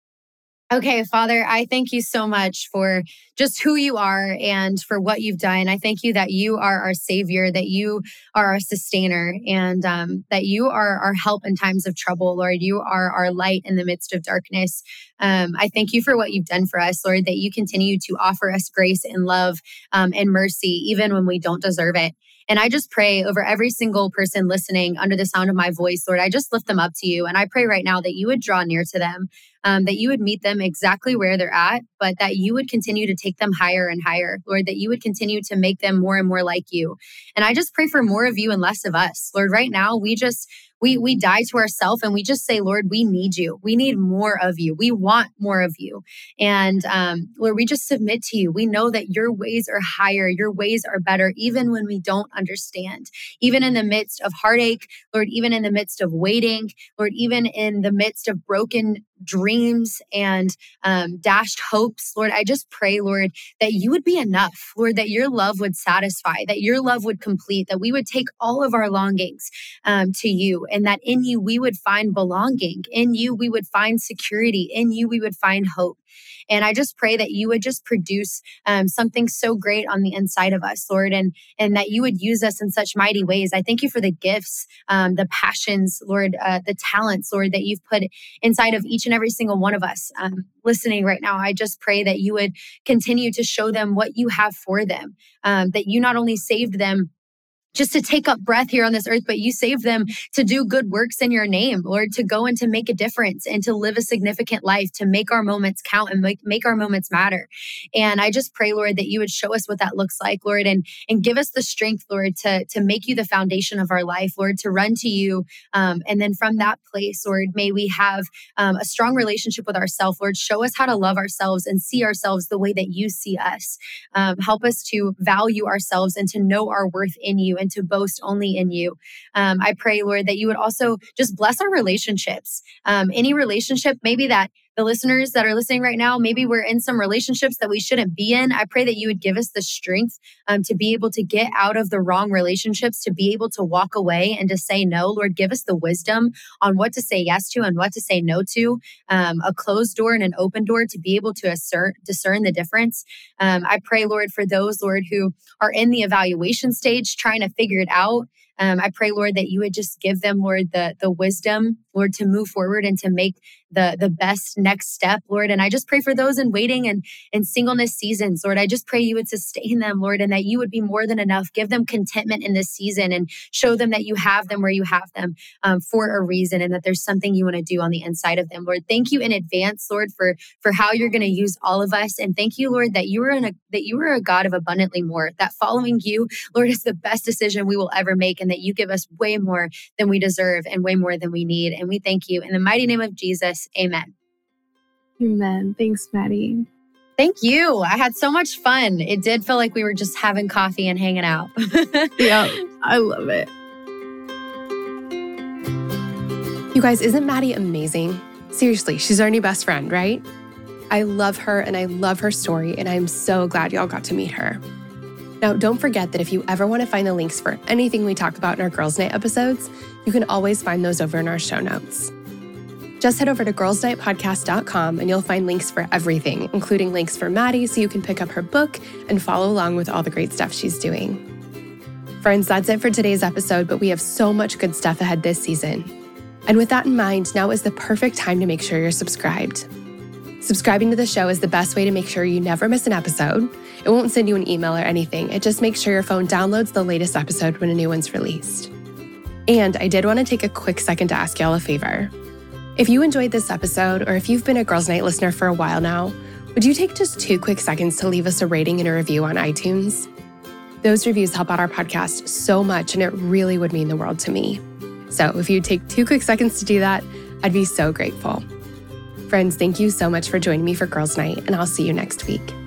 Okay, Father, I thank you so much for just who you are and for what you've done. I thank you that you are our Savior, that you are our sustainer, and um, that you are our help in times of trouble, Lord. You are our light in the midst of darkness. Um, I thank you for what you've done for us, Lord, that you continue to offer us grace and love um, and mercy, even when we don't deserve it. And I just pray over every single person listening under the sound of my voice, Lord. I just lift them up to you. And I pray right now that you would draw near to them, um, that you would meet them exactly where they're at, but that you would continue to take them higher and higher, Lord, that you would continue to make them more and more like you. And I just pray for more of you and less of us. Lord, right now, we just We we die to ourselves and we just say, Lord, we need you. We need more of you. We want more of you. And um, Lord, we just submit to you. We know that your ways are higher. Your ways are better, even when we don't understand. Even in the midst of heartache, Lord, even in the midst of waiting, Lord, even in the midst of broken dreams and um, dashed hopes, Lord, I just pray, Lord, that you would be enough, Lord, that your love would satisfy, that your love would complete, that we would take all of our longings um, to you, and that in you we would find belonging, in you we would find security, in you we would find hope. And I just pray that you would just produce um, something so great on the inside of us, Lord, and, and that you would use us in such mighty ways. I thank you for the gifts, um, the passions, Lord, uh, the talents, Lord, that you've put inside of each and every single one of us um, listening right now. I just pray that you would continue to show them what you have for them, um, that you not only saved them just to take up breath here on this earth, but you saved them to do good works in your name, Lord, to go and to make a difference and to live a significant life, to make our moments count and make, make our moments matter. And I just pray, Lord, that you would show us what that looks like, Lord, and, and give us the strength, Lord, to, to make you the foundation of our life, Lord, to run to you. Um, and then from that place, Lord, may we have um, a strong relationship with ourselves, Lord. Show us how to love ourselves and see ourselves the way that you see us. Um, help us to value ourselves and to know our worth in you, and to boast only in you. Um, I pray, Lord, that you would also just bless our relationships. Um, any relationship, maybe that the listeners that are listening right now, maybe we're in some relationships that we shouldn't be in. I pray that you would give us the strength um, to be able to get out of the wrong relationships, to be able to walk away and to say no. Lord, give us the wisdom on what to say yes to and what to say no to, um, a closed door and an open door, to be able to assert, discern the difference. Um, I pray, Lord, for those, Lord, who are in the evaluation stage trying to figure it out. Um, I pray, Lord, that you would just give them, Lord, the, the wisdom, Lord, to move forward and to make the, the best next step, Lord. And I just pray for those in waiting and in singleness seasons, Lord. I just pray you would sustain them, Lord, and that you would be more than enough. Give them contentment in this season and show them that you have them where you have them um, for a reason, and that there's something you want to do on the inside of them, Lord. Thank you in advance, Lord, for, for how you're going to use all of us. And thank you, Lord, that you are in a, that you are a God of abundantly more, that following you, Lord, is the best decision we will ever make, and that you give us way more than we deserve and way more than we need. And we thank you in the mighty name of Jesus. Amen. Amen. Thanks, Maddie. Thank you. I had so much fun. It did feel like we were just having coffee and hanging out. Yeah, I love it. You guys, isn't Maddie amazing? Seriously, she's our new best friend, right? I love her and I love her story, and I'm so glad y'all got to meet her. Now, don't forget that if you ever want to find the links for anything we talk about in our Girls Night episodes, you can always find those over in our show notes. Just head over to girls night podcast dot com and you'll find links for everything, including links for Maddie so you can pick up her book and follow along with all the great stuff she's doing. Friends, that's it for today's episode, but we have so much good stuff ahead this season. And with that in mind, now is the perfect time to make sure you're subscribed. Subscribing to the show is the best way to make sure you never miss an episode. It won't send you an email or anything. It just makes sure your phone downloads the latest episode when a new one's released. And I did want to take a quick second to ask y'all a favor. If you enjoyed this episode, or if you've been a Girls Night listener for a while now, would you take just two quick seconds to leave us a rating and a review on iTunes? Those reviews help out our podcast so much, and it really would mean the world to me. So if you'd take two quick seconds to do that, I'd be so grateful. Friends, thank you so much for joining me for Girls Night, and I'll see you next week.